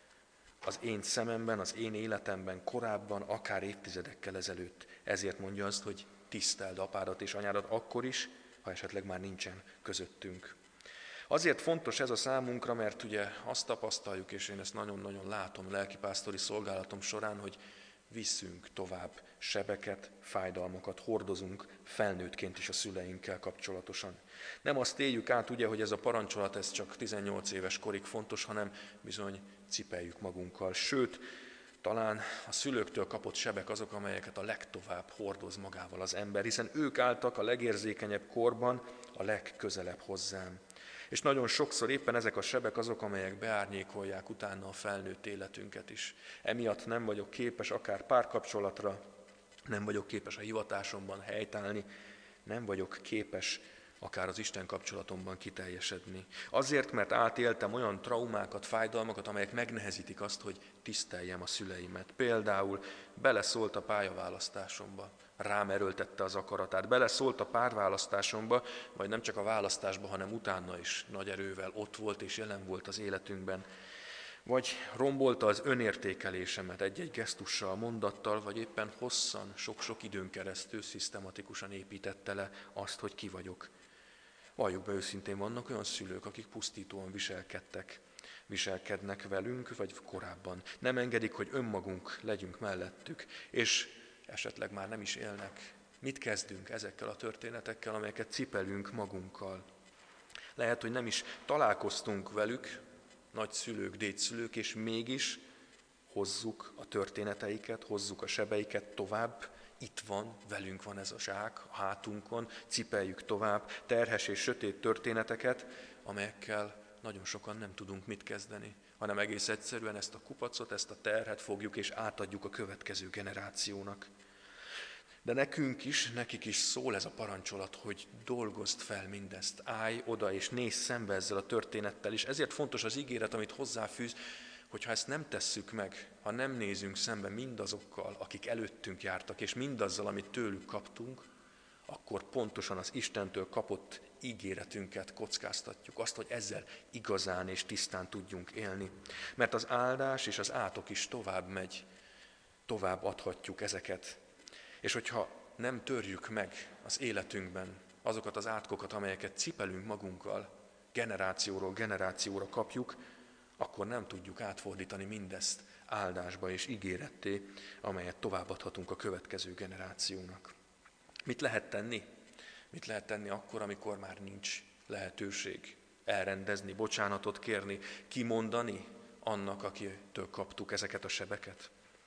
az én szememben, az én életemben, korábban, akár évtizedekkel ezelőtt. Ezért mondja azt, hogy tiszteld apádat és anyádat akkor is, ha esetleg már nincsen közöttünk. Azért fontos ez a számunkra, mert ugye azt tapasztaljuk, és én ezt nagyon-nagyon látom lelkipásztori szolgálatom során, hogy viszünk tovább sebeket, fájdalmakat, hordozunk felnőttként is a szüleinkkel kapcsolatosan. Nem azt éljük át ugye, hogy ez a parancsolat ez csak tizennyolc éves korig fontos, hanem bizony cipeljük magunkkal. Sőt, talán a szülőktől kapott sebek azok, amelyeket a legtovább hordoz magával az ember, hiszen ők álltak a legérzékenyebb korban a legközelebb hozzám. És nagyon sokszor éppen ezek a sebek azok, amelyek beárnyékolják utána a felnőtt életünket is. Emiatt nem vagyok képes akár párkapcsolatra, nem vagyok képes a hivatásomban helytállni, nem vagyok képes akár az Isten kapcsolatomban kiteljesedni. Azért, mert átéltem olyan traumákat, fájdalmakat, amelyek megnehezítik azt, hogy tiszteljem a szüleimet. Például beleszólt a pályaválasztásomba, rám erőltette az akaratát, beleszólt a párválasztásomba, vagy nem csak a választásba, hanem utána is nagy erővel ott volt és jelen volt az életünkben. Vagy rombolta az önértékelésemet egy-egy gesztussal, mondattal, vagy éppen hosszan, sok-sok időn keresztül szisztematikusan építette le azt, hogy ki vagyok. Valljuk be őszintén, vannak olyan szülők, akik pusztítóan viselkedtek, viselkednek velünk, vagy korábban. Nem engedik, hogy önmagunk legyünk mellettük, és esetleg már nem is élnek. Mit kezdünk ezekkel a történetekkel, amelyeket cipelünk magunkkal? Lehet, hogy nem is találkoztunk velük, nagyszülők, dédszülők, és mégis hozzuk a történeteiket, hozzuk a sebeiket tovább. Itt van, velünk van ez a zsák, a hátunkon, cipeljük tovább terhes és sötét történeteket, amelyekkel nagyon sokan nem tudunk mit kezdeni, hanem egész egyszerűen ezt a kupacot, ezt a terhet fogjuk és átadjuk a következő generációnak. De nekünk is, nekik is szól ez a parancsolat, hogy dolgozd fel mindezt, állj oda és nézz szembe ezzel a történettel, és ezért fontos az ígéret, amit hozzáfűz, hogyha ezt nem tesszük meg, ha nem nézünk szembe mindazokkal, akik előttünk jártak, és mindazzal, amit tőlük kaptunk, akkor pontosan az Istentől kapott ígéretünket kockáztatjuk, azt, hogy ezzel igazán és tisztán tudjunk élni. Mert az áldás és az átok is tovább megy, tovább adhatjuk ezeket. És hogyha nem törjük meg az életünkben azokat az átkokat, amelyeket cipelünk magunkkal, generációról generációra kapjuk, akkor nem tudjuk átfordítani mindezt áldásba és ígéretté, amelyet továbbadhatunk a következő generációnak. Mit lehet tenni? Mit lehet tenni akkor, amikor már nincs lehetőség elrendezni, bocsánatot kérni, kimondani annak, akitől kaptuk ezeket a sebeket?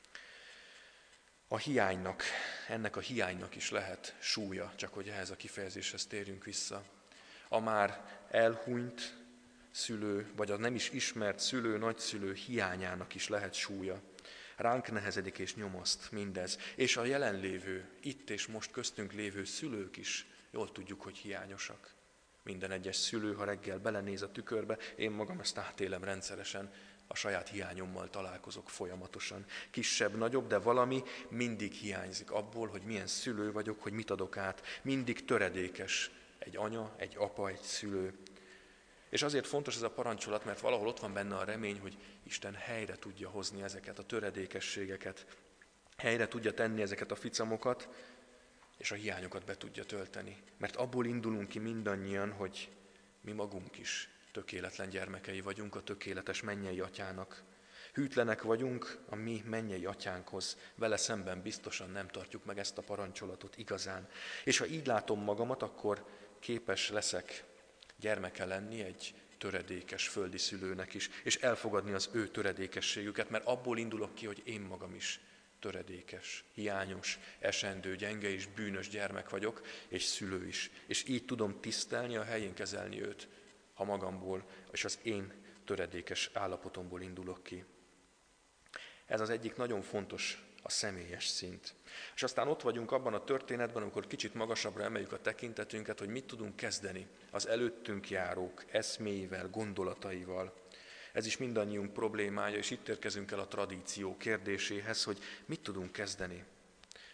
A hiánynak, ennek a hiánynak is lehet súlya, csak hogy ehhez a kifejezéshez térjünk vissza. A már elhunyt szülő, vagy a nem is ismert szülő, nagyszülő hiányának is lehet súlya. Ránk nehezedik és nyomaszt mindez. És a jelenlévő, itt és most köztünk lévő szülők is jól tudjuk, hogy hiányosak. Minden egyes szülő, ha reggel belenéz a tükörbe, én magam ezt átélem rendszeresen, a saját hiányommal találkozok folyamatosan. Kisebb, nagyobb, de valami mindig hiányzik abból, hogy milyen szülő vagyok, hogy mit adok át. Mindig töredékes egy anya, egy apa, egy szülő. És azért fontos ez a parancsolat, mert valahol ott van benne a remény, hogy Isten helyre tudja hozni ezeket a töredékességeket, helyre tudja tenni ezeket a ficamokat, és a hiányokat be tudja tölteni. Mert abból indulunk ki mindannyian, hogy mi magunk is tökéletlen gyermekei vagyunk a tökéletes mennyei atyának. Hűtlenek vagyunk a mi mennyei atyánkhoz, vele szemben biztosan nem tartjuk meg ezt a parancsolatot igazán. És ha így látom magamat, akkor képes leszek gyermeke lenni egy töredékes földi szülőnek is, és elfogadni az ő töredékességüket, mert abból indulok ki, hogy én magam is töredékes, hiányos, esendő, gyenge és bűnös gyermek vagyok, és szülő is. És így tudom tisztelni, a helyén kezelni őt, ha magamból és az én töredékes állapotomból indulok ki. Ez az egyik nagyon fontos, a személyes szint. És aztán ott vagyunk abban a történetben, amikor kicsit magasabbra emeljük a tekintetünket, hogy mit tudunk kezdeni az előttünk járók eszméivel, gondolataival. Ez is mindannyiunk problémája, és itt érkezünk el a tradíció kérdéséhez, hogy mit tudunk kezdeni.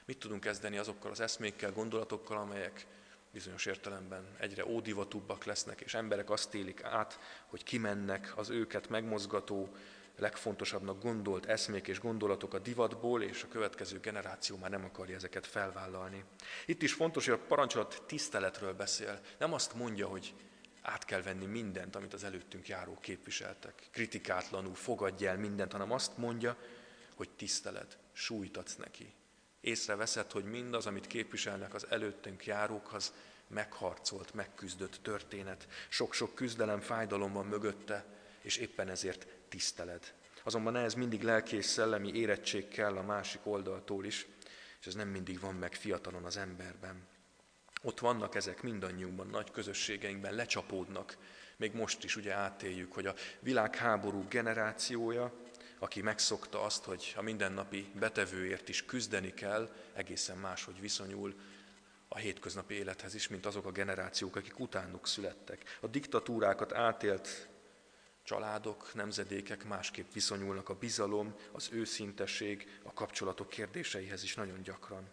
Mit tudunk kezdeni azokkal az eszmékkel, gondolatokkal, amelyek bizonyos értelemben egyre ódivatúbbak lesznek, és emberek azt élik át, hogy kimennek az őket megmozgató, legfontosabbnak gondolt eszmék és gondolatok a divatból, és a következő generáció már nem akarja ezeket felvállalni. Itt is fontos, hogy a parancsolat tiszteletről beszél. Nem azt mondja, hogy át kell venni mindent, amit az előttünk járók képviseltek. Kritikátlanul fogadj el mindent, hanem azt mondja, hogy tiszteled, súlyt adsz neki. Észreveszed, hogy mindaz, amit képviselnek az előttünk járók, az megharcolt, megküzdött történet. Sok-sok küzdelem, fájdalom van mögötte, és éppen ezért tiszteled. Azonban ehhez mindig lelki és szellemi érettség kell a másik oldaltól is, és ez nem mindig van meg fiatalon az emberben. Ott vannak ezek mindannyiunkban, nagy közösségeinkben, lecsapódnak. Még most is ugye átéljük, hogy a világháború generációja, aki megszokta azt, hogy a mindennapi betevőért is küzdeni kell, egészen máshogy viszonyul a hétköznapi élethez is, mint azok a generációk, akik utánuk születtek. A diktatúrákat átélt családok, nemzedékek másképp viszonyulnak a bizalom, az őszintesség, a kapcsolatok kérdéseihez is nagyon gyakran.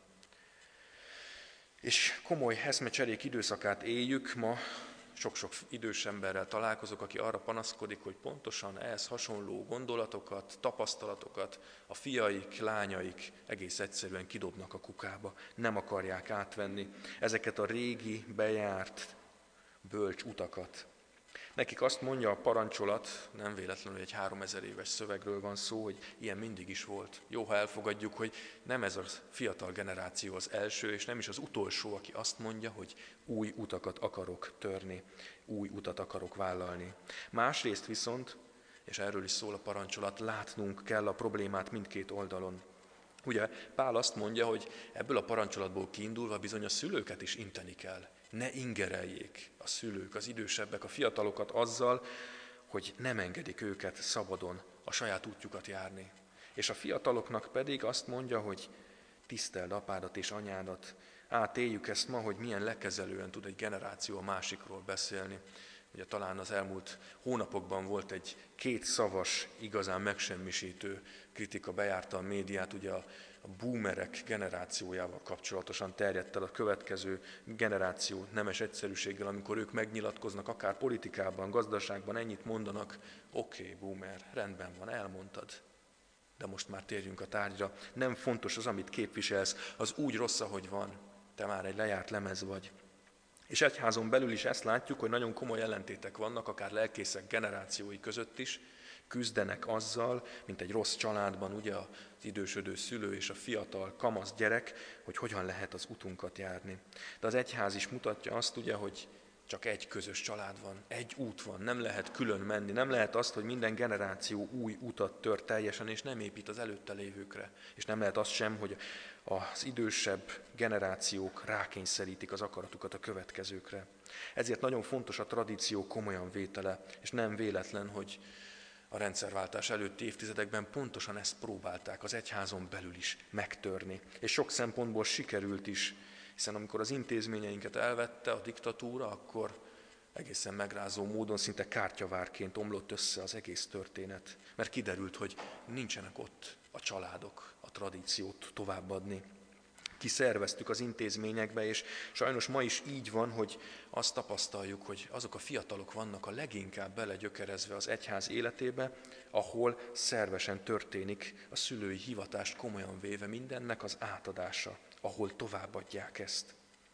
És komoly eszmecserék időszakát éljük ma, sok-sok idős emberrel találkozok, aki arra panaszkodik, hogy pontosan ehhez hasonló gondolatokat, tapasztalatokat a fiaik, lányaik egész egyszerűen kidobnak a kukába, nem akarják átvenni ezeket a régi, bejárt, bölcs utakat. Nekik azt mondja a parancsolat, nem véletlenül egy háromezer éves szövegről van szó, hogy ilyen mindig is volt. Jó, ha elfogadjuk, hogy nem ez a fiatal generáció az első, és nem is az utolsó, aki azt mondja, hogy új utakat akarok törni, új utat akarok vállalni. Másrészt viszont, és erről is szól a parancsolat, látnunk kell a problémát mindkét oldalon. Ugye Pál azt mondja, hogy ebből a parancsolatból kiindulva bizony a szülőket is inteni kell. Ne ingereljék a szülők, az idősebbek, a fiatalokat azzal, hogy nem engedik őket szabadon a saját útjukat járni. És a fiataloknak pedig azt mondja, hogy tiszteld apádat és anyádat. Átéljük ezt ma, hogy milyen lekezelően tud egy generáció a másikról beszélni. Ugye talán az elmúlt hónapokban volt egy kétszavas, igazán megsemmisítő kritika, bejárta a médiát, ugye a, a boomerek generációjával kapcsolatosan terjedt el a következő generáció nemes egyszerűséggel, amikor ők megnyilatkoznak, akár politikában, gazdaságban ennyit mondanak, oké, okay, boomer, rendben van, elmondtad, de most már térjünk a tárgyra, nem fontos az, amit képviselsz, az úgy rossz, ahogy van, te már egy lejárt lemez vagy. És egyházon belül is ezt látjuk, hogy nagyon komoly ellentétek vannak, akár lelkészek generációi között is, küzdenek azzal, mint egy rossz családban, ugye az idősödő szülő és a fiatal kamasz gyerek, hogy hogyan lehet az utunkat járni. De az egyház is mutatja azt, ugye, hogy csak egy közös család van, egy út van, nem lehet külön menni, nem lehet azt, hogy minden generáció új utat tör teljesen, és nem épít az előtte lévőkre. És nem lehet azt sem, hogy az idősebb generációk rákényszerítik az akaratukat a következőkre. Ezért nagyon fontos a tradíció komolyan vétele, és nem véletlen, hogy a rendszerváltás előtti évtizedekben pontosan ezt próbálták az egyházon belül is megtörni. És sok szempontból sikerült is, hiszen amikor az intézményeinket elvette a diktatúra, akkor egészen megrázó módon, szinte kártyavárként omlott össze az egész történet. Mert kiderült, hogy nincsenek ott a családok a tradíciót továbbadni. Kiszerveztük az intézményekbe, és sajnos ma is így van, hogy azt tapasztaljuk, hogy azok a fiatalok vannak a leginkább belegyökerezve az egyház életébe, ahol szervesen történik a szülői hivatást komolyan véve mindennek az átadása, ahol továbbadják ezt.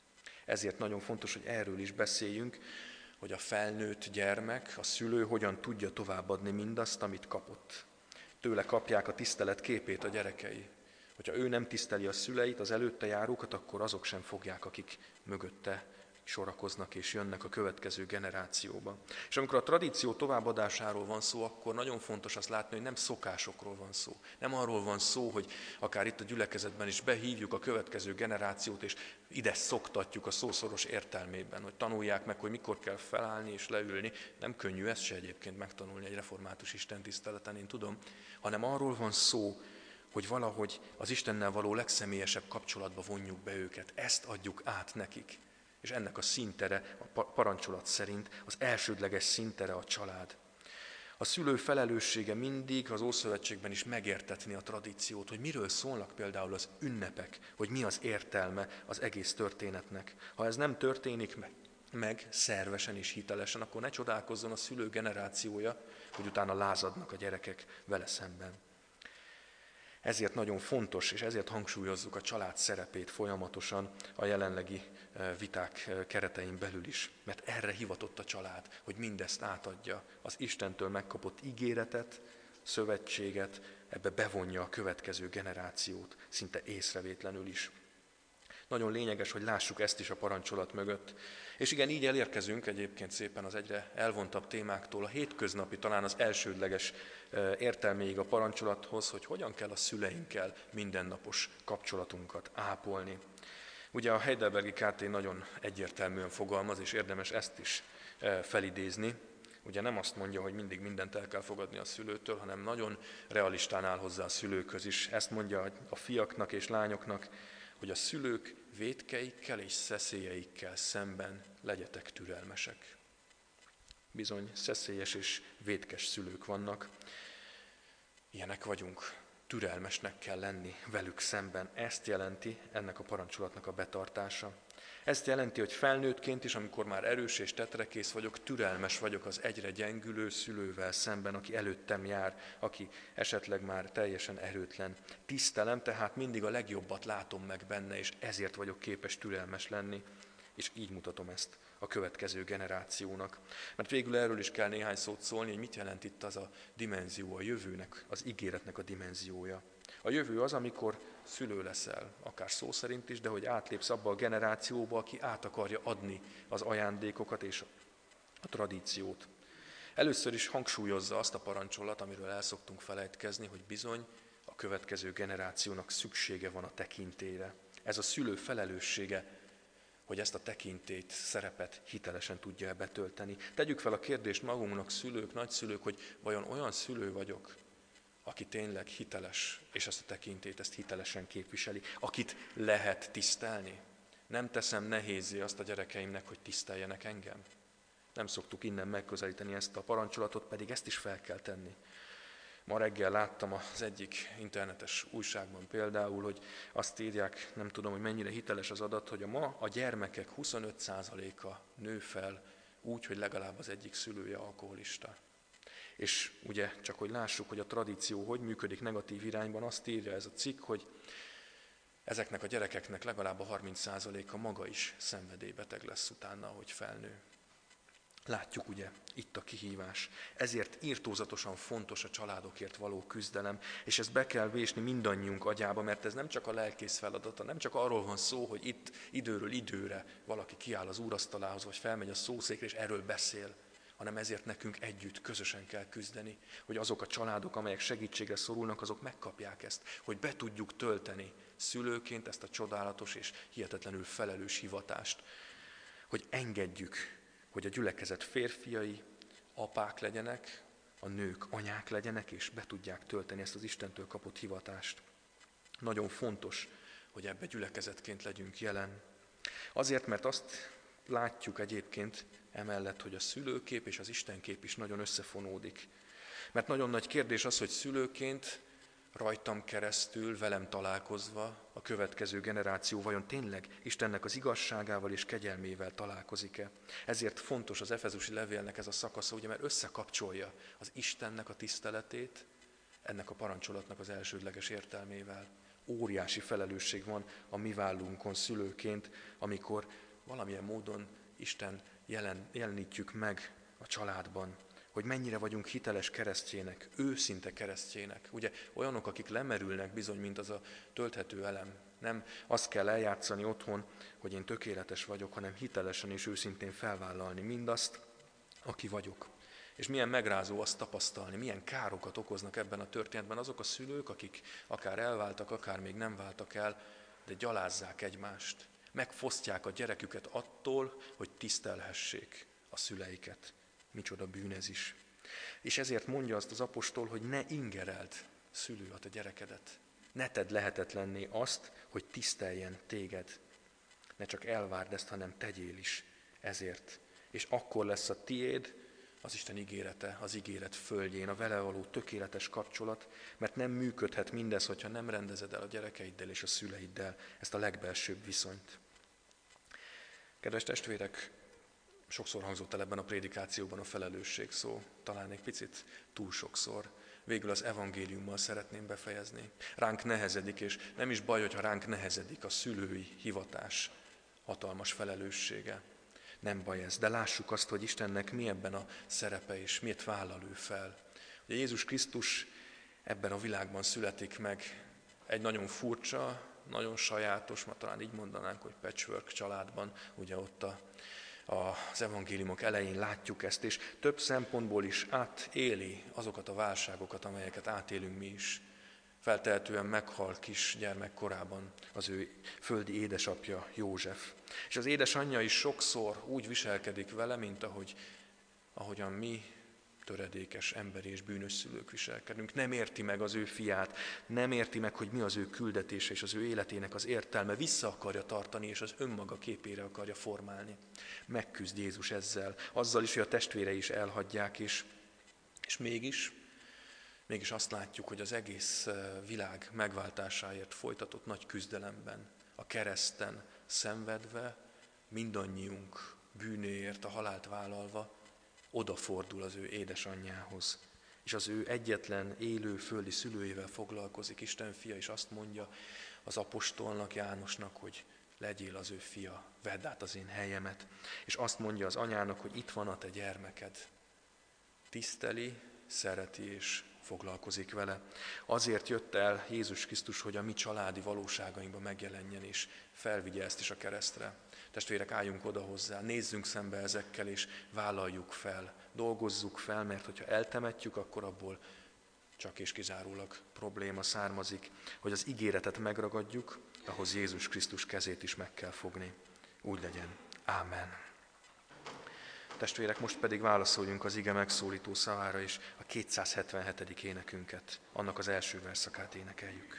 Ezért nagyon fontos, hogy erről is beszéljünk, hogy a felnőtt gyermek, a szülő hogyan tudja továbbadni mindazt, amit kapott. Tőle kapják a tisztelet képét a gyerekei. Hogyha ő nem tiszteli a szüleit, az előtte járókat, akkor azok sem fogják, akik mögötte sorakoznak és jönnek a következő generációba. És amikor a tradíció továbbadásáról van szó, akkor nagyon fontos azt látni, hogy nem szokásokról van szó. Nem arról van szó, hogy akár itt a gyülekezetben is behívjuk a következő generációt, és ide szoktatjuk a szószoros értelmében, hogy tanulják meg, hogy mikor kell felállni és leülni. Nem könnyű ezt se egyébként megtanulni egy református istentiszteleten, én tudom, hanem arról van szó, hogy valahogy az Istennel való legszemélyesebb kapcsolatba vonjuk be őket. Ezt adjuk át nekik. És ennek a színtere, a parancsolat szerint az elsődleges színtere a család. A szülő felelőssége mindig az Ószövetségben is megértetni a tradíciót, hogy miről szólnak például az ünnepek, hogy mi az értelme az egész történetnek. Ha ez nem történik meg, meg szervesen és hitelesen, akkor ne csodálkozzon a szülő generációja, hogy utána lázadnak a gyerekek vele szemben. Ezért nagyon fontos, és ezért hangsúlyozzuk a család szerepét folyamatosan a jelenlegi viták keretein belül is. Mert erre hivatott a család, hogy mindezt átadja, az Istentől megkapott ígéretet, szövetséget, ebbe bevonja a következő generációt, szinte észrevétlenül is. Nagyon lényeges, hogy lássuk ezt is a parancsolat mögött. És igen, így elérkezünk egyébként szépen az egyre elvontabb témáktól a hétköznapi, talán az elsődleges értelméig a parancsolathoz, hogy hogyan kell a szüleinkkel mindennapos kapcsolatunkat ápolni. Ugye a Heidelbergi ká té nagyon egyértelműen fogalmaz, és érdemes ezt is felidézni. Ugye nem azt mondja, hogy mindig mindent el kell fogadni a szülőtől, hanem nagyon realistán áll hozzá a szülőkhöz is. Ezt mondja a fiaknak és lányoknak, hogy a szülők vétkeikkel és szeszélyeikkel szemben legyetek türelmesek. Bizony, szeszélyes és vétkes szülők vannak. Ilyenek vagyunk. Türelmesnek kell lenni velük szemben. Ezt jelenti ennek a parancsolatnak a betartása. Ezt jelenti, hogy felnőttként is, amikor már erős és tetrekész vagyok, türelmes vagyok az egyre gyengülő szülővel szemben, aki előttem jár, aki esetleg már teljesen erőtlen. Tisztelem, tehát mindig a legjobbat látom meg benne, és ezért vagyok képes türelmes lenni, és így mutatom ezt a következő generációnak. Mert végül erről is kell néhány szót szólni, hogy mit jelent itt az a dimenzió, a jövőnek, az ígéretnek a dimenziója. A jövő az, amikor szülő leszel, akár szó szerint is, de hogy átlépsz abba a generációba, aki át akarja adni az ajándékokat és a tradíciót. Először is hangsúlyozza azt a parancsolat, amiről el szoktunk felejtkezni, hogy bizony a következő generációnak szüksége van a tekintélyre. Ez a szülő felelőssége, hogy ezt a tekintélyt, szerepet hitelesen tudja betölteni. Tegyük fel a kérdést magunknak, szülők, nagyszülők, hogy vajon olyan szülő vagyok, aki tényleg hiteles, és ezt a tekintélyt, ezt hitelesen képviseli, akit lehet tisztelni. Nem teszem nehézzé azt a gyerekeimnek, hogy tiszteljenek engem. Nem szoktuk innen megközelíteni ezt a parancsolatot, pedig ezt is fel kell tenni. Ma reggel láttam az egyik internetes újságban például, hogy azt írják, nem tudom, hogy mennyire hiteles az adat, hogy a ma a gyermekek huszonöt százaléka nő fel úgy, hogy legalább az egyik szülője alkoholista. És ugye csak, hogy lássuk, hogy a tradíció hogy működik negatív irányban, azt írja ez a cikk, hogy ezeknek a gyerekeknek legalább a harminc százaléka maga is szenvedélybeteg lesz utána, ahogy felnő. Látjuk ugye, itt a kihívás. Ezért irtózatosan fontos a családokért való küzdelem, és ezt be kell vésni mindannyiunk agyába, mert ez nem csak a lelkész feladata, nem csak arról van szó, hogy itt időről időre valaki kiáll az úrasztalához, vagy felmegy a szószékre, és erről beszél, hanem ezért nekünk együtt, közösen kell küzdeni, hogy azok a családok, amelyek segítségre szorulnak, azok megkapják ezt, hogy be tudjuk tölteni szülőként ezt a csodálatos és hihetetlenül felelős hivatást, hogy engedjük, hogy a gyülekezet férfiai apák legyenek, a nők anyák legyenek, és be tudják tölteni ezt az Istentől kapott hivatást. Nagyon fontos, hogy ebbe gyülekezetként legyünk jelen. Azért, mert azt látjuk egyébként emellett, hogy a szülőkép és az Istenkép is nagyon összefonódik. Mert nagyon nagy kérdés az, hogy szülőként rajtam keresztül, velem találkozva a következő generáció vajon tényleg Istennek az igazságával és kegyelmével találkozik-e. Ezért fontos az Efezusi levélnek ez a szakasza, ugye, mert összekapcsolja az Istennek a tiszteletét ennek a parancsolatnak az elsődleges értelmével. Óriási felelősség van a mi vállunkon szülőként, amikor valamilyen módon Isten jelen, jelenítjük meg a családban, hogy mennyire vagyunk hiteles keresztjének, őszinte keresztjének. Ugye olyanok, akik lemerülnek bizony, mint az a tölthető elem. Nem azt kell eljátszani otthon, hogy én tökéletes vagyok, hanem hitelesen és őszintén felvállalni mindazt, aki vagyok. És milyen megrázó azt tapasztalni, milyen károkat okoznak ebben a történetben azok a szülők, akik akár elváltak, akár még nem váltak el, de gyalázzák egymást. Megfosztják a gyereküket attól, hogy tisztelhessék a szüleiket. Micsoda bűn ez is. És ezért mondja azt az apostol, hogy ne ingereld, szülő, a te gyerekedet. Ne tedd lehetetlenné azt, hogy tiszteljen téged. Ne csak elvárd ezt, hanem tegyél is ezért. És akkor lesz a tiéd az Isten ígérete, az ígéret földjén, a vele való tökéletes kapcsolat, mert nem működhet mindez, hogyha nem rendezed el a gyerekeiddel és a szüleiddel ezt a legbelsőbb viszonyt. Kedves testvérek, sokszor hangzott el ebben a prédikációban a felelősség szó, talán egy picit túl sokszor. Végül az evangéliummal szeretném befejezni. Ránk nehezedik, és nem is baj, hogyha ránk nehezedik a szülői hivatás hatalmas felelőssége. Nem baj ez, de lássuk azt, hogy Istennek mi ebben a szerepe, és miért vállal ő fel. Ugye Jézus Krisztus ebben a világban születik meg egy nagyon furcsa, nagyon sajátos, ma talán így mondanánk, hogy patchwork családban, ugye ott a, az evangéliumok elején látjuk ezt, és több szempontból is átéli azokat a válságokat, amelyeket átélünk mi is. Feltehetően meghal kis gyermekkorában az ő földi édesapja József. És az édesanyja is sokszor úgy viselkedik vele, mint ahogy, ahogyan mi töredékes emberi és bűnös szülők viselkedünk. Nem érti meg az ő fiát, nem érti meg, hogy mi az ő küldetése és az ő életének az értelme. Vissza akarja tartani, és az önmaga képére akarja formálni. Megküzd Jézus ezzel, azzal is, hogy a testvérei is elhagyják, és, és mégis, mégis azt látjuk, hogy az egész világ megváltásáért folytatott nagy küzdelemben, a kereszten szenvedve, mindannyiunk bűnéért a halált vállalva, odafordul az ő édesanyjához, és az ő egyetlen élő földi szülőjével foglalkozik. Isten fia, és azt mondja az apostolnak, Jánosnak, hogy legyél az ő fia, vedd át az én helyemet. És azt mondja az anyának, hogy itt van a te gyermeked. Tiszteli, szereti és foglalkozik vele. Azért jött el Jézus Krisztus, hogy a mi családi valóságainkban megjelenjen, és felvigye ezt is a keresztre. Testvérek, álljunk oda hozzá, nézzünk szembe ezekkel, és vállaljuk fel, dolgozzuk fel, mert hogyha eltemetjük, akkor abból csak és kizárólag probléma származik. Hogy az ígéretet megragadjuk, ahhoz Jézus Krisztus kezét is meg kell fogni. Úgy legyen. Ámen. Testvérek, most pedig válaszoljunk az ige megszólító szavára, és a kétszázhetvenhetedik énekünket, annak az első verszakát énekeljük.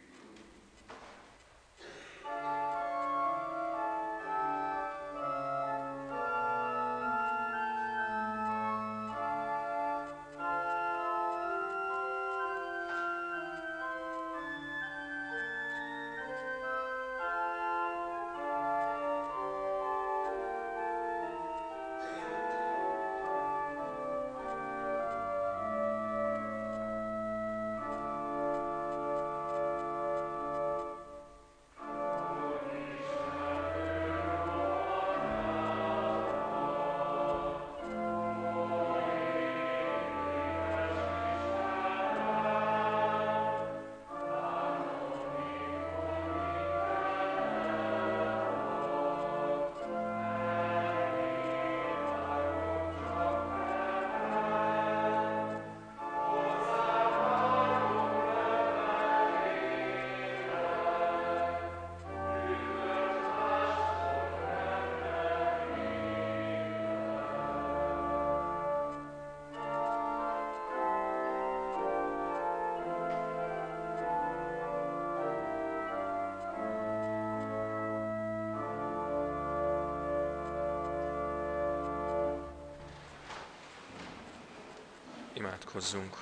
Imádkozzunk.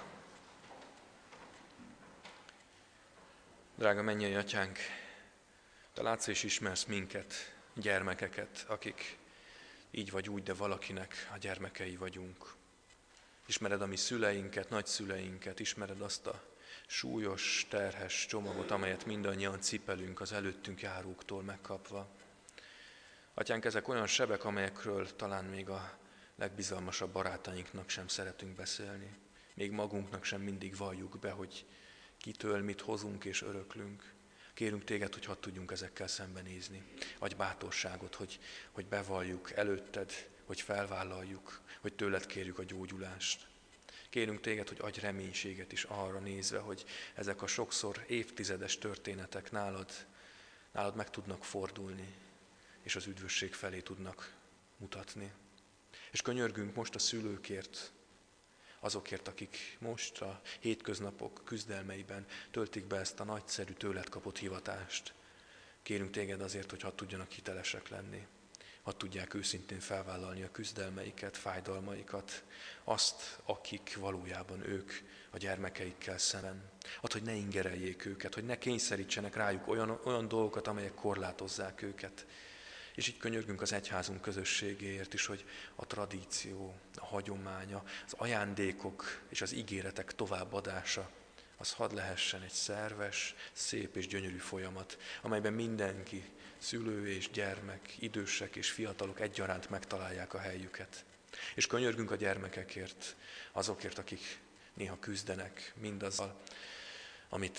Drága mennyei Atyánk, Te látsz és ismersz minket, gyermekeket, akik így vagy úgy, de valakinek a gyermekei vagyunk. Ismered a mi szüleinket, nagyszüleinket, ismered azt a súlyos, terhes csomagot, amelyet mindannyian cipelünk az előttünk járóktól megkapva. Atyánk, ezek olyan sebek, amelyekről talán még a legbizalmasabb barátainknak sem szeretünk beszélni. Még magunknak sem mindig valljuk be, hogy kitől mit hozunk és öröklünk. Kérünk Téged, hogy hadd tudjunk ezekkel szembenézni. Adj bátorságot, hogy, hogy bevalljuk előtted, hogy felvállaljuk, hogy tőled kérjük a gyógyulást. Kérünk Téged, hogy adj reménységet is arra nézve, hogy ezek a sokszor évtizedes történetek nálad, nálad meg tudnak fordulni, és az üdvösség felé tudnak mutatni. És könyörgünk most a szülőkért, azokért, akik most a hétköznapok küzdelmeiben töltik be ezt a nagyszerű tőled kapott hivatást. Kérünk Téged azért, hogy hadd tudjanak hitelesek lenni. hadd tudják őszintén felvállalni a küzdelmeiket, fájdalmaikat, azt, akik valójában ők a gyermekeikkel szemben. Add, hogy ne ingereljék őket, hogy ne kényszerítsenek rájuk olyan, olyan dolgokat, amelyek korlátozzák őket. És így könyörgünk az egyházunk közösségéért is, hogy a tradíció, a hagyománya, az ajándékok és az ígéretek továbbadása, az hadd lehessen egy szerves, szép és gyönyörű folyamat, amelyben mindenki, szülő és gyermek, idősek és fiatalok egyaránt megtalálják a helyüket. És könyörgünk a gyermekekért, azokért, akik néha küzdenek mindazzal, amit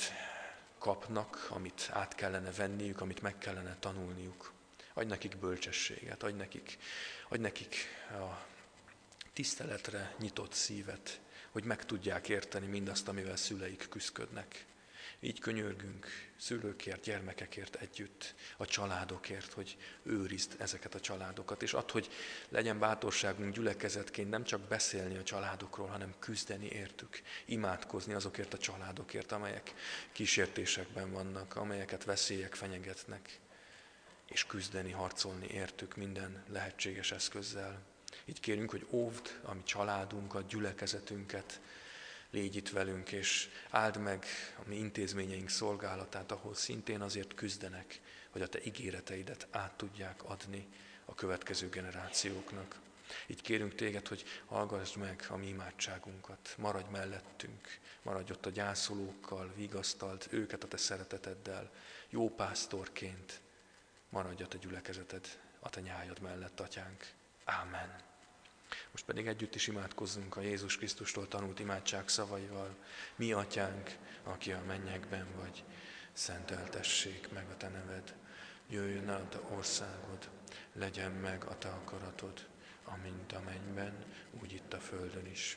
kapnak, amit át kellene venniük, amit meg kellene tanulniuk. Adj nekik bölcsességet, adj nekik, adj nekik a tiszteletre nyitott szívet, hogy meg tudják érteni mindazt, amivel szüleik küszködnek. Így könyörgünk szülőkért, gyermekekért együtt, a családokért, hogy őrizd ezeket a családokat, és add, hogy legyen bátorságunk gyülekezetként nem csak beszélni a családokról, hanem küzdeni értük, imádkozni azokért a családokért, amelyek kísértésekben vannak, amelyeket veszélyek fenyegetnek, és küzdeni, harcolni értük minden lehetséges eszközzel. Így kérünk, hogy óvd a mi családunkat, gyülekezetünket, légy itt velünk, és áld meg a mi intézményeink szolgálatát, ahol szintén azért küzdenek, hogy a te ígéreteidet át tudják adni a következő generációknak. Így kérünk téged, hogy hallgassd meg a mi imádságunkat, maradj mellettünk, maradj ott a gyászolókkal, vigasztald őket a te szereteteddel, jó pásztorként, maradj a te gyülekezeted, a te nyájad mellett, atyánk. Ámen. Most pedig együtt is imádkozzunk a Jézus Krisztustól tanult imádság szavaival. Mi, atyánk, aki a mennyekben vagy, szenteltessék meg a te neved. Jöjjön el a te országod, legyen meg a te akaratod, amint a mennyben, úgy itt a földön is.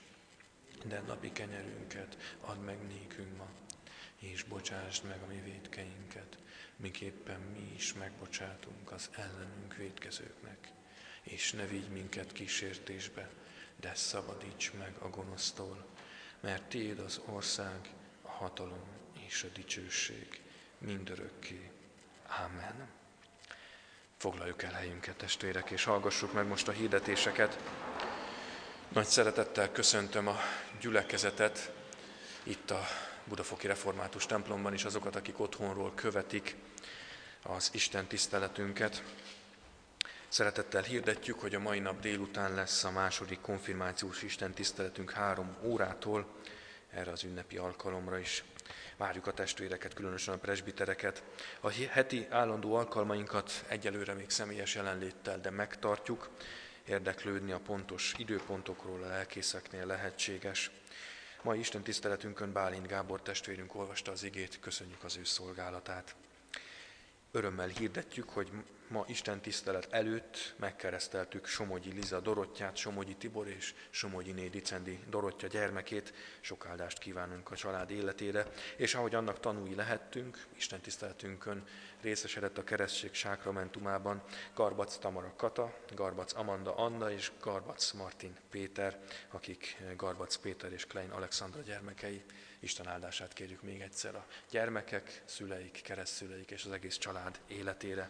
De napi kenyerünket add meg nékünk ma, és bocsásd meg a mi vétkeinket, miképpen mi is megbocsátunk az ellenünk vétkezőknek. És ne vigy minket kísértésbe, de szabadíts meg a gonosztól, mert tiéd az ország, a hatalom és a dicsőség mindörökké. Ámen. Foglaljuk el helyünket, testvérek, és hallgassuk meg most a hirdetéseket. Nagy szeretettel köszöntöm a gyülekezetet itt a Budafoki Református templomban is, azokat, akik otthonról követik az Isten tiszteletünket. Szeretettel hirdetjük, hogy a mai nap délután lesz a második konfirmációs istentiszteletünk három órától, erre az ünnepi alkalomra is. Várjuk a testvéreket, különösen a presbitereket. A heti állandó alkalmainkat egyelőre még személyes jelenléttel, de megtartjuk. Érdeklődni a pontos időpontokról a lelkészeknél lehetséges. Mai istentiszteletünkön Bálint Gábor testvérünk olvasta az igét, köszönjük az ő szolgálatát. Örömmel hirdetjük, hogy ma Isten tisztelet előtt megkereszteltük Somogyi Liza Dorottyát, Somogyi Tibor és Somogyiné Dicendi Dorottya gyermekét. Sok áldást kívánunk a család életére, és ahogy annak tanúi lehettünk, Isten tiszteletünkön részesedett a keresztség sákramentumában Garbac Tamara Kata, Garbac Amanda Anna és Garbac Martin Péter, akik Garbac Péter és Klein Alexandra gyermekei. Isten áldását kérjük még egyszer a gyermekek, szüleik, keresztszüleik és az egész család életére.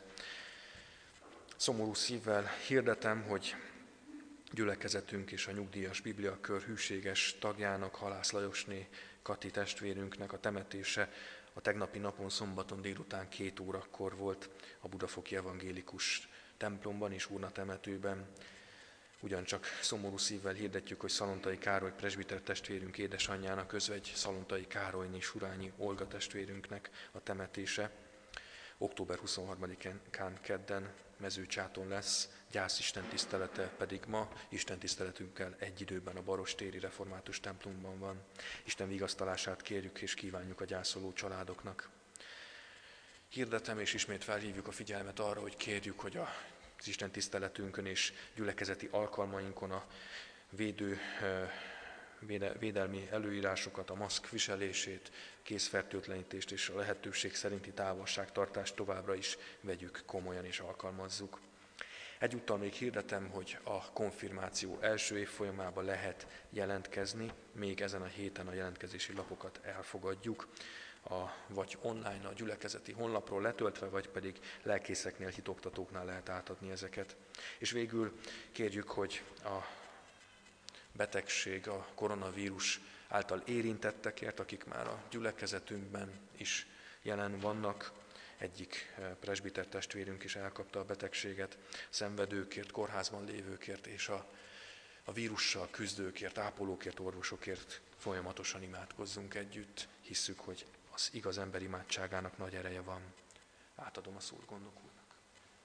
Szomorú szívvel hirdetem, hogy gyülekezetünk és a nyugdíjas bibliakör hűséges tagjának, Halász Lajosné Kati testvérünknek a temetése a tegnapi napon, szombaton délután két órakor volt a Budafoki Evangélikus templomban és urnatemetőben. Ugyancsak szomorú szívvel hirdetjük, hogy Szalontai Károly presbiter testvérünk édesanyjának, özvegy Szalontai Károlyné Surányi Olga testvérünknek a temetése október huszonharmadikán kedden Mezőcsáton lesz, gyász istentisztelete pedig ma istentiszteletünkkel egy időben a Barostéri Református templomban van. Isten vigasztalását kérjük és kívánjuk a gyászoló családoknak. Hirdetem és ismét felhívjuk a figyelmet arra, hogy kérjük, hogy a az Isten tiszteletünkön és gyülekezeti alkalmainkon a védő, véde, védelmi előírásokat, a maszk viselését, kézfertőtlenítést és a lehetőség szerinti távolságtartást továbbra is vegyük komolyan és alkalmazzuk. Egyúttal még hirdetem, hogy a konfirmáció első évfolyamában lehet jelentkezni, még ezen a héten a jelentkezési lapokat elfogadjuk. a, vagy online a gyülekezeti honlapról letöltve, vagy pedig lelkészeknél, hitoktatóknál lehet átadni ezeket. És végül kérjük, hogy a betegség, a koronavírus által érintettekért, akik már a gyülekezetünkben is jelen vannak, egyik presbiter testvérünk is elkapta a betegséget, szenvedőkért, kórházban lévőkért és a, a vírussal küzdőkért, ápolókért, orvosokért folyamatosan imádkozzunk együtt. Hisszük, hogy az igaz ember imádságának nagy ereje van. Átadom a szót gondnok úrnak.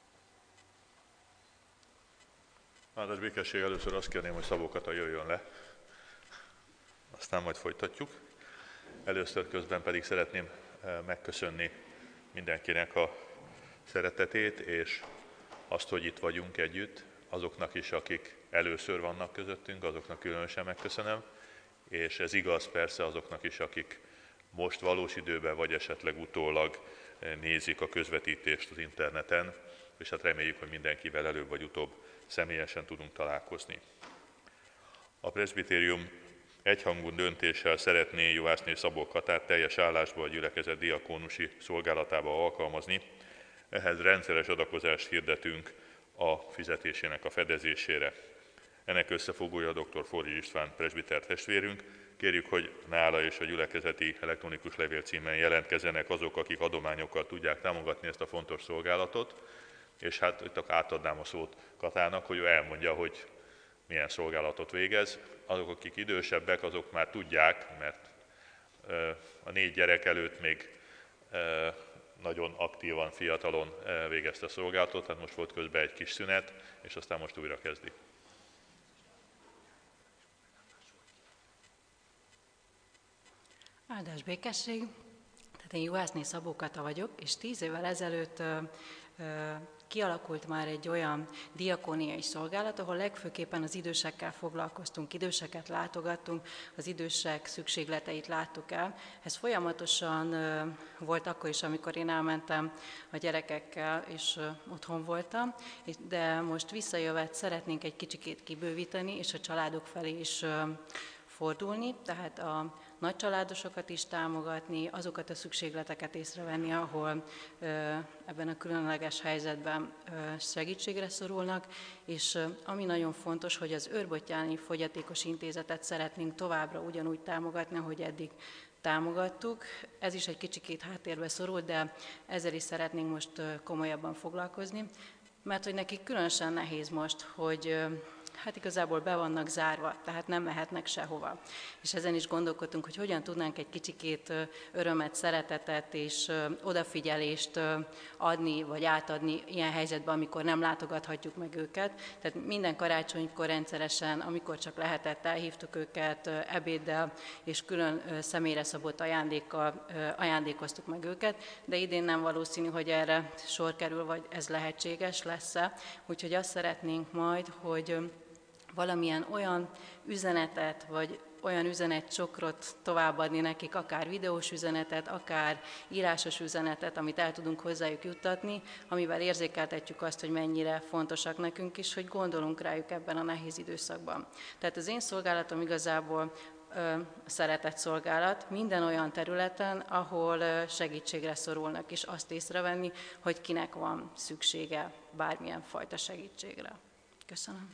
Áldás békesség, először azt kérném, hogy Szabó Kata jöjjön le, aztán majd folytatjuk. Először közben pedig szeretném megköszönni mindenkinek a szeretetét, és azt, hogy itt vagyunk együtt, azoknak is, akik először vannak közöttünk, azoknak különösen megköszönöm, és ez igaz persze azoknak is, akik most valós időben, vagy esetleg utólag nézik a közvetítést az interneten, és hát reméljük, hogy mindenkivel előbb vagy utóbb személyesen tudunk találkozni. A presbitérium egyhangú döntéssel szeretné Juhászné Szabó Katát teljes állásba a gyülekezet diakónusi szolgálatába alkalmazni. Ehhez rendszeres adakozást hirdetünk a fizetésének a fedezésére. Ennek összefogója dr. Forri István presbiter testvérünk. Kérjük, hogy nála és a gyülekezeti elektronikus levélcímen jelentkezzenek azok, akik adományokkal tudják támogatni ezt a fontos szolgálatot, és hát itt átadnám a szót Katának, hogy ő elmondja, hogy milyen szolgálatot végez. Azok, akik idősebbek, azok már tudják, mert a négy gyerek előtt még nagyon aktívan, fiatalon végezte a szolgálatot, hát most volt közben egy kis szünet, és aztán most újra kezdi. Áldás békesség! Tehát én Juhászné Szabó Kata vagyok, és tíz évvel ezelőtt ö, ö, kialakult már egy olyan diakóniai szolgálat, ahol legfőképpen az idősekkel foglalkoztunk, időseket látogattunk, az idősek szükségleteit láttuk el. Ez folyamatosan ö, volt akkor is, amikor én elmentem a gyerekekkel, és ö, otthon voltam, de most visszajövet szeretnénk egy kicsikét kibővíteni, és a családok felé is ö, fordulni, tehát a nagycsaládosokat is támogatni, azokat a szükségleteket észrevenni, ahol ö, ebben a különleges helyzetben ö, segítségre szorulnak, és ö, ami nagyon fontos, hogy az Őrbottyáni Fogyatékos Intézetet szeretnénk továbbra ugyanúgy támogatni, ahogy eddig támogattuk. Ez is egy kicsikét háttérbe szorult, de ezzel is szeretnénk most ö, komolyabban foglalkozni, mert hogy nekik különösen nehéz most, hogy ö, hát igazából be vannak zárva, tehát nem mehetnek sehova. És ezen is gondolkodtunk, hogy hogyan tudnánk egy kicsikét örömet, szeretetet és odafigyelést adni, vagy átadni ilyen helyzetben, amikor nem látogathatjuk meg őket. Tehát minden karácsonykor rendszeresen, amikor csak lehetett, elhívtuk őket ebéddel, és külön személyre szabott ajándékkal ajándékoztuk meg őket, de idén nem valószínű, hogy erre sor kerül, vagy ez lehetséges lesz-e. Úgyhogy azt szeretnénk majd, hogy valamilyen olyan üzenetet, vagy olyan üzenetcsokrot továbbadni nekik, akár videós üzenetet, akár írásos üzenetet, amit el tudunk hozzájuk juttatni, amivel érzékeltetjük azt, hogy mennyire fontosak nekünk is, hogy gondolunk rájuk ebben a nehéz időszakban. Tehát az én szolgálatom igazából a szeretett szolgálat minden olyan területen, ahol segítségre szorulnak, és azt észrevenni, hogy kinek van szüksége bármilyen fajta segítségre. Köszönöm.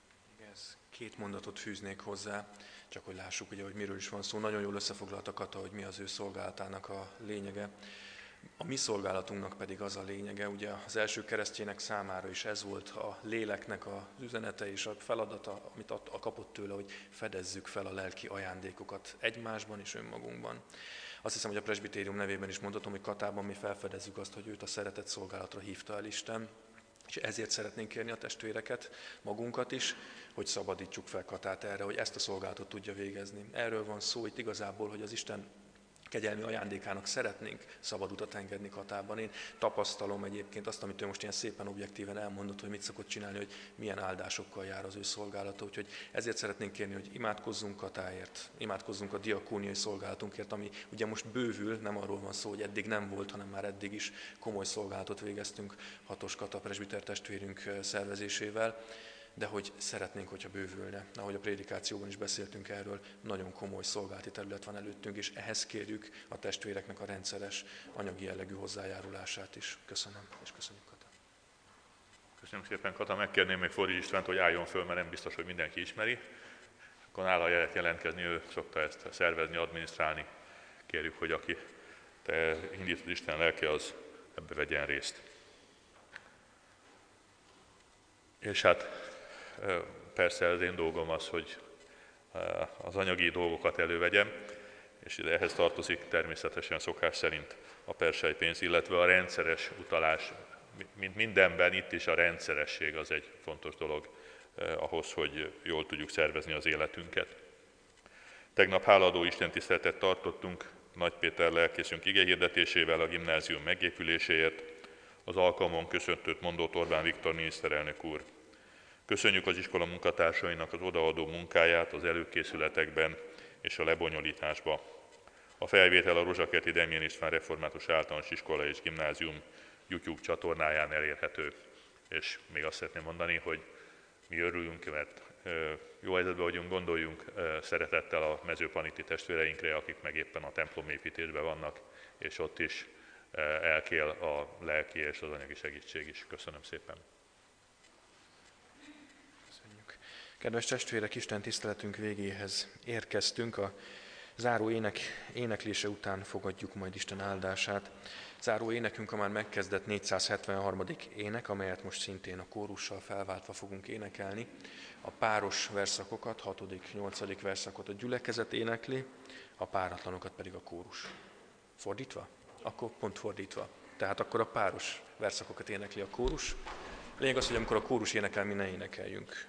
Két mondatot fűznék hozzá, csak hogy lássuk, ugye, hogy miről is van szó. Nagyon jól összefoglalta Kata, hogy mi az ő szolgálatának a lényege. A mi szolgálatunknak pedig az a lényege, ugye az első keresztjének számára is ez volt a léleknek az üzenete és a feladata, amit a kapott tőle, hogy fedezzük fel a lelki ajándékokat egymásban és önmagunkban. Azt hiszem, hogy a presbitérium nevében is mondhatom, hogy Katában mi felfedezzük azt, hogy őt a szeretett szolgálatra hívta el Isten, és ezért szeretnénk kérni a testvéreket, magunkat is, hogy szabadítsuk fel Katát erre, hogy ezt a szolgálatot tudja végezni. Erről van szó itt igazából, hogy az Isten kegyelmi ajándékának szeretnénk szabad utat engedni Katában. Én tapasztalom egyébként azt, amit ő most ilyen szépen objektíven elmondott, hogy mit szokott csinálni, hogy milyen áldásokkal jár az ő szolgálata. Úgyhogy ezért szeretnénk kérni, hogy imádkozzunk Katáért, imádkozzunk a diakóniai szolgálatunkért, ami ugye most bővül, nem arról van szó, hogy eddig nem volt, hanem már eddig is komoly szolgálatot végeztünk Hatos Kata presbiter testvérünk szervezésével. de hogy szeretnénk, hogyha bővülne. Ahogy a prédikációban is beszéltünk erről, nagyon komoly szolgálati terület van előttünk, és ehhez kérjük a testvéreknek a rendszeres anyagi jellegű hozzájárulását is. Köszönöm, és köszönjük, Kata. Köszönöm szépen, Kata. Megkérném még Fori Istvánt, hogy álljon föl, mert nem biztos, hogy mindenki ismeri. Akkor nála lehet jelentkezni, ő szokta ezt szervezni, adminisztrálni. Kérjük, hogy aki te indítod Isten lelke, az ebbe vegyen részt. És hát persze az én dolgom az, hogy az anyagi dolgokat elővegyem, és ehhez tartozik természetesen szokás szerint a perselypénz, illetve a rendszeres utalás, mint mindenben, itt is a rendszeresség az egy fontos dolog ahhoz, hogy jól tudjuk szervezni az életünket. Tegnap hálaadó istentiszteletet tartottunk Nagy Péter lelkészünk igehirdetésével a gimnázium megépüléséért. Az alkalmon köszöntőt mondott Orbán Viktor miniszterelnök úr. Köszönjük az iskola munkatársainak az odaadó munkáját az előkészületekben és a lebonyolításban. A felvétel a Rozsakerti Demjén István Református Általános Iskola és Gimnázium YouTube csatornáján elérhető. És még azt szeretném mondani, hogy mi örülünk, mert jó helyzetben vagyunk, gondoljunk szeretettel a mezőpaniti testvéreinkre, akik meg éppen a templomépítésben vannak, és ott is elkél a lelki és az anyagi segítség is. Köszönöm szépen. Köszönjük. Kedves testvérek, Isten tiszteletünk végéhez érkeztünk. A záró ének éneklése után fogadjuk majd Isten áldását. Záró énekünk a már megkezdett négyszázhetvenharmadik ének, amelyet most szintén a kórussal felváltva fogunk énekelni. A páros verszakokat, hatodik, nyolcadik verszakot a gyülekezet énekli, a páratlanokat pedig a kórus. Fordítva? Akkor pont fordítva. Tehát akkor a páros verszakokat énekli a kórus. A lényeg az, hogy amikor a kórus énekel, mi ne énekeljünk.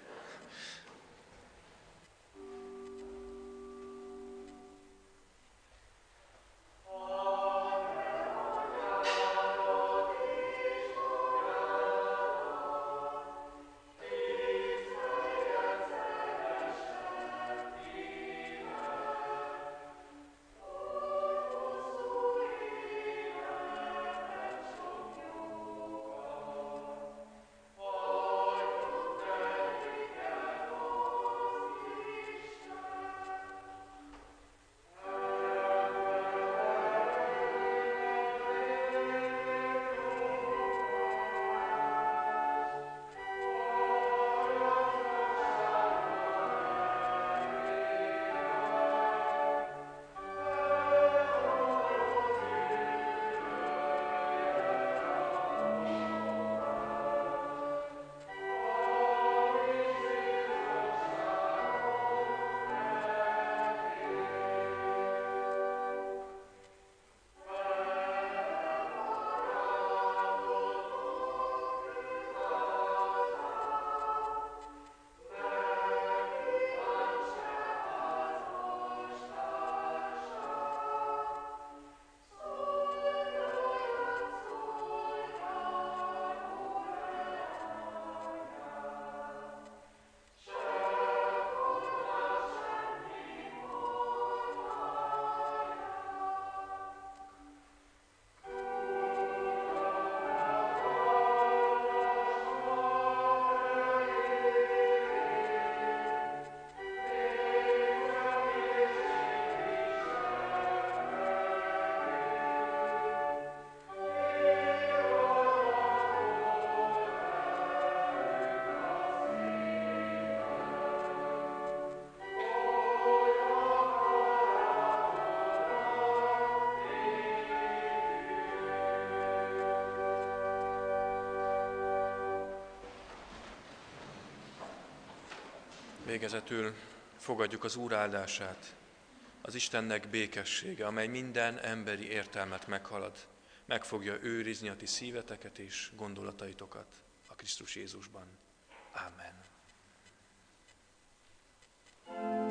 Végezetül fogadjuk az Úr áldását, az Istennek békessége, amely minden emberi értelmet meghalad, meg fogja őrizni a ti szíveteket és gondolataitokat a Krisztus Jézusban. Ámen.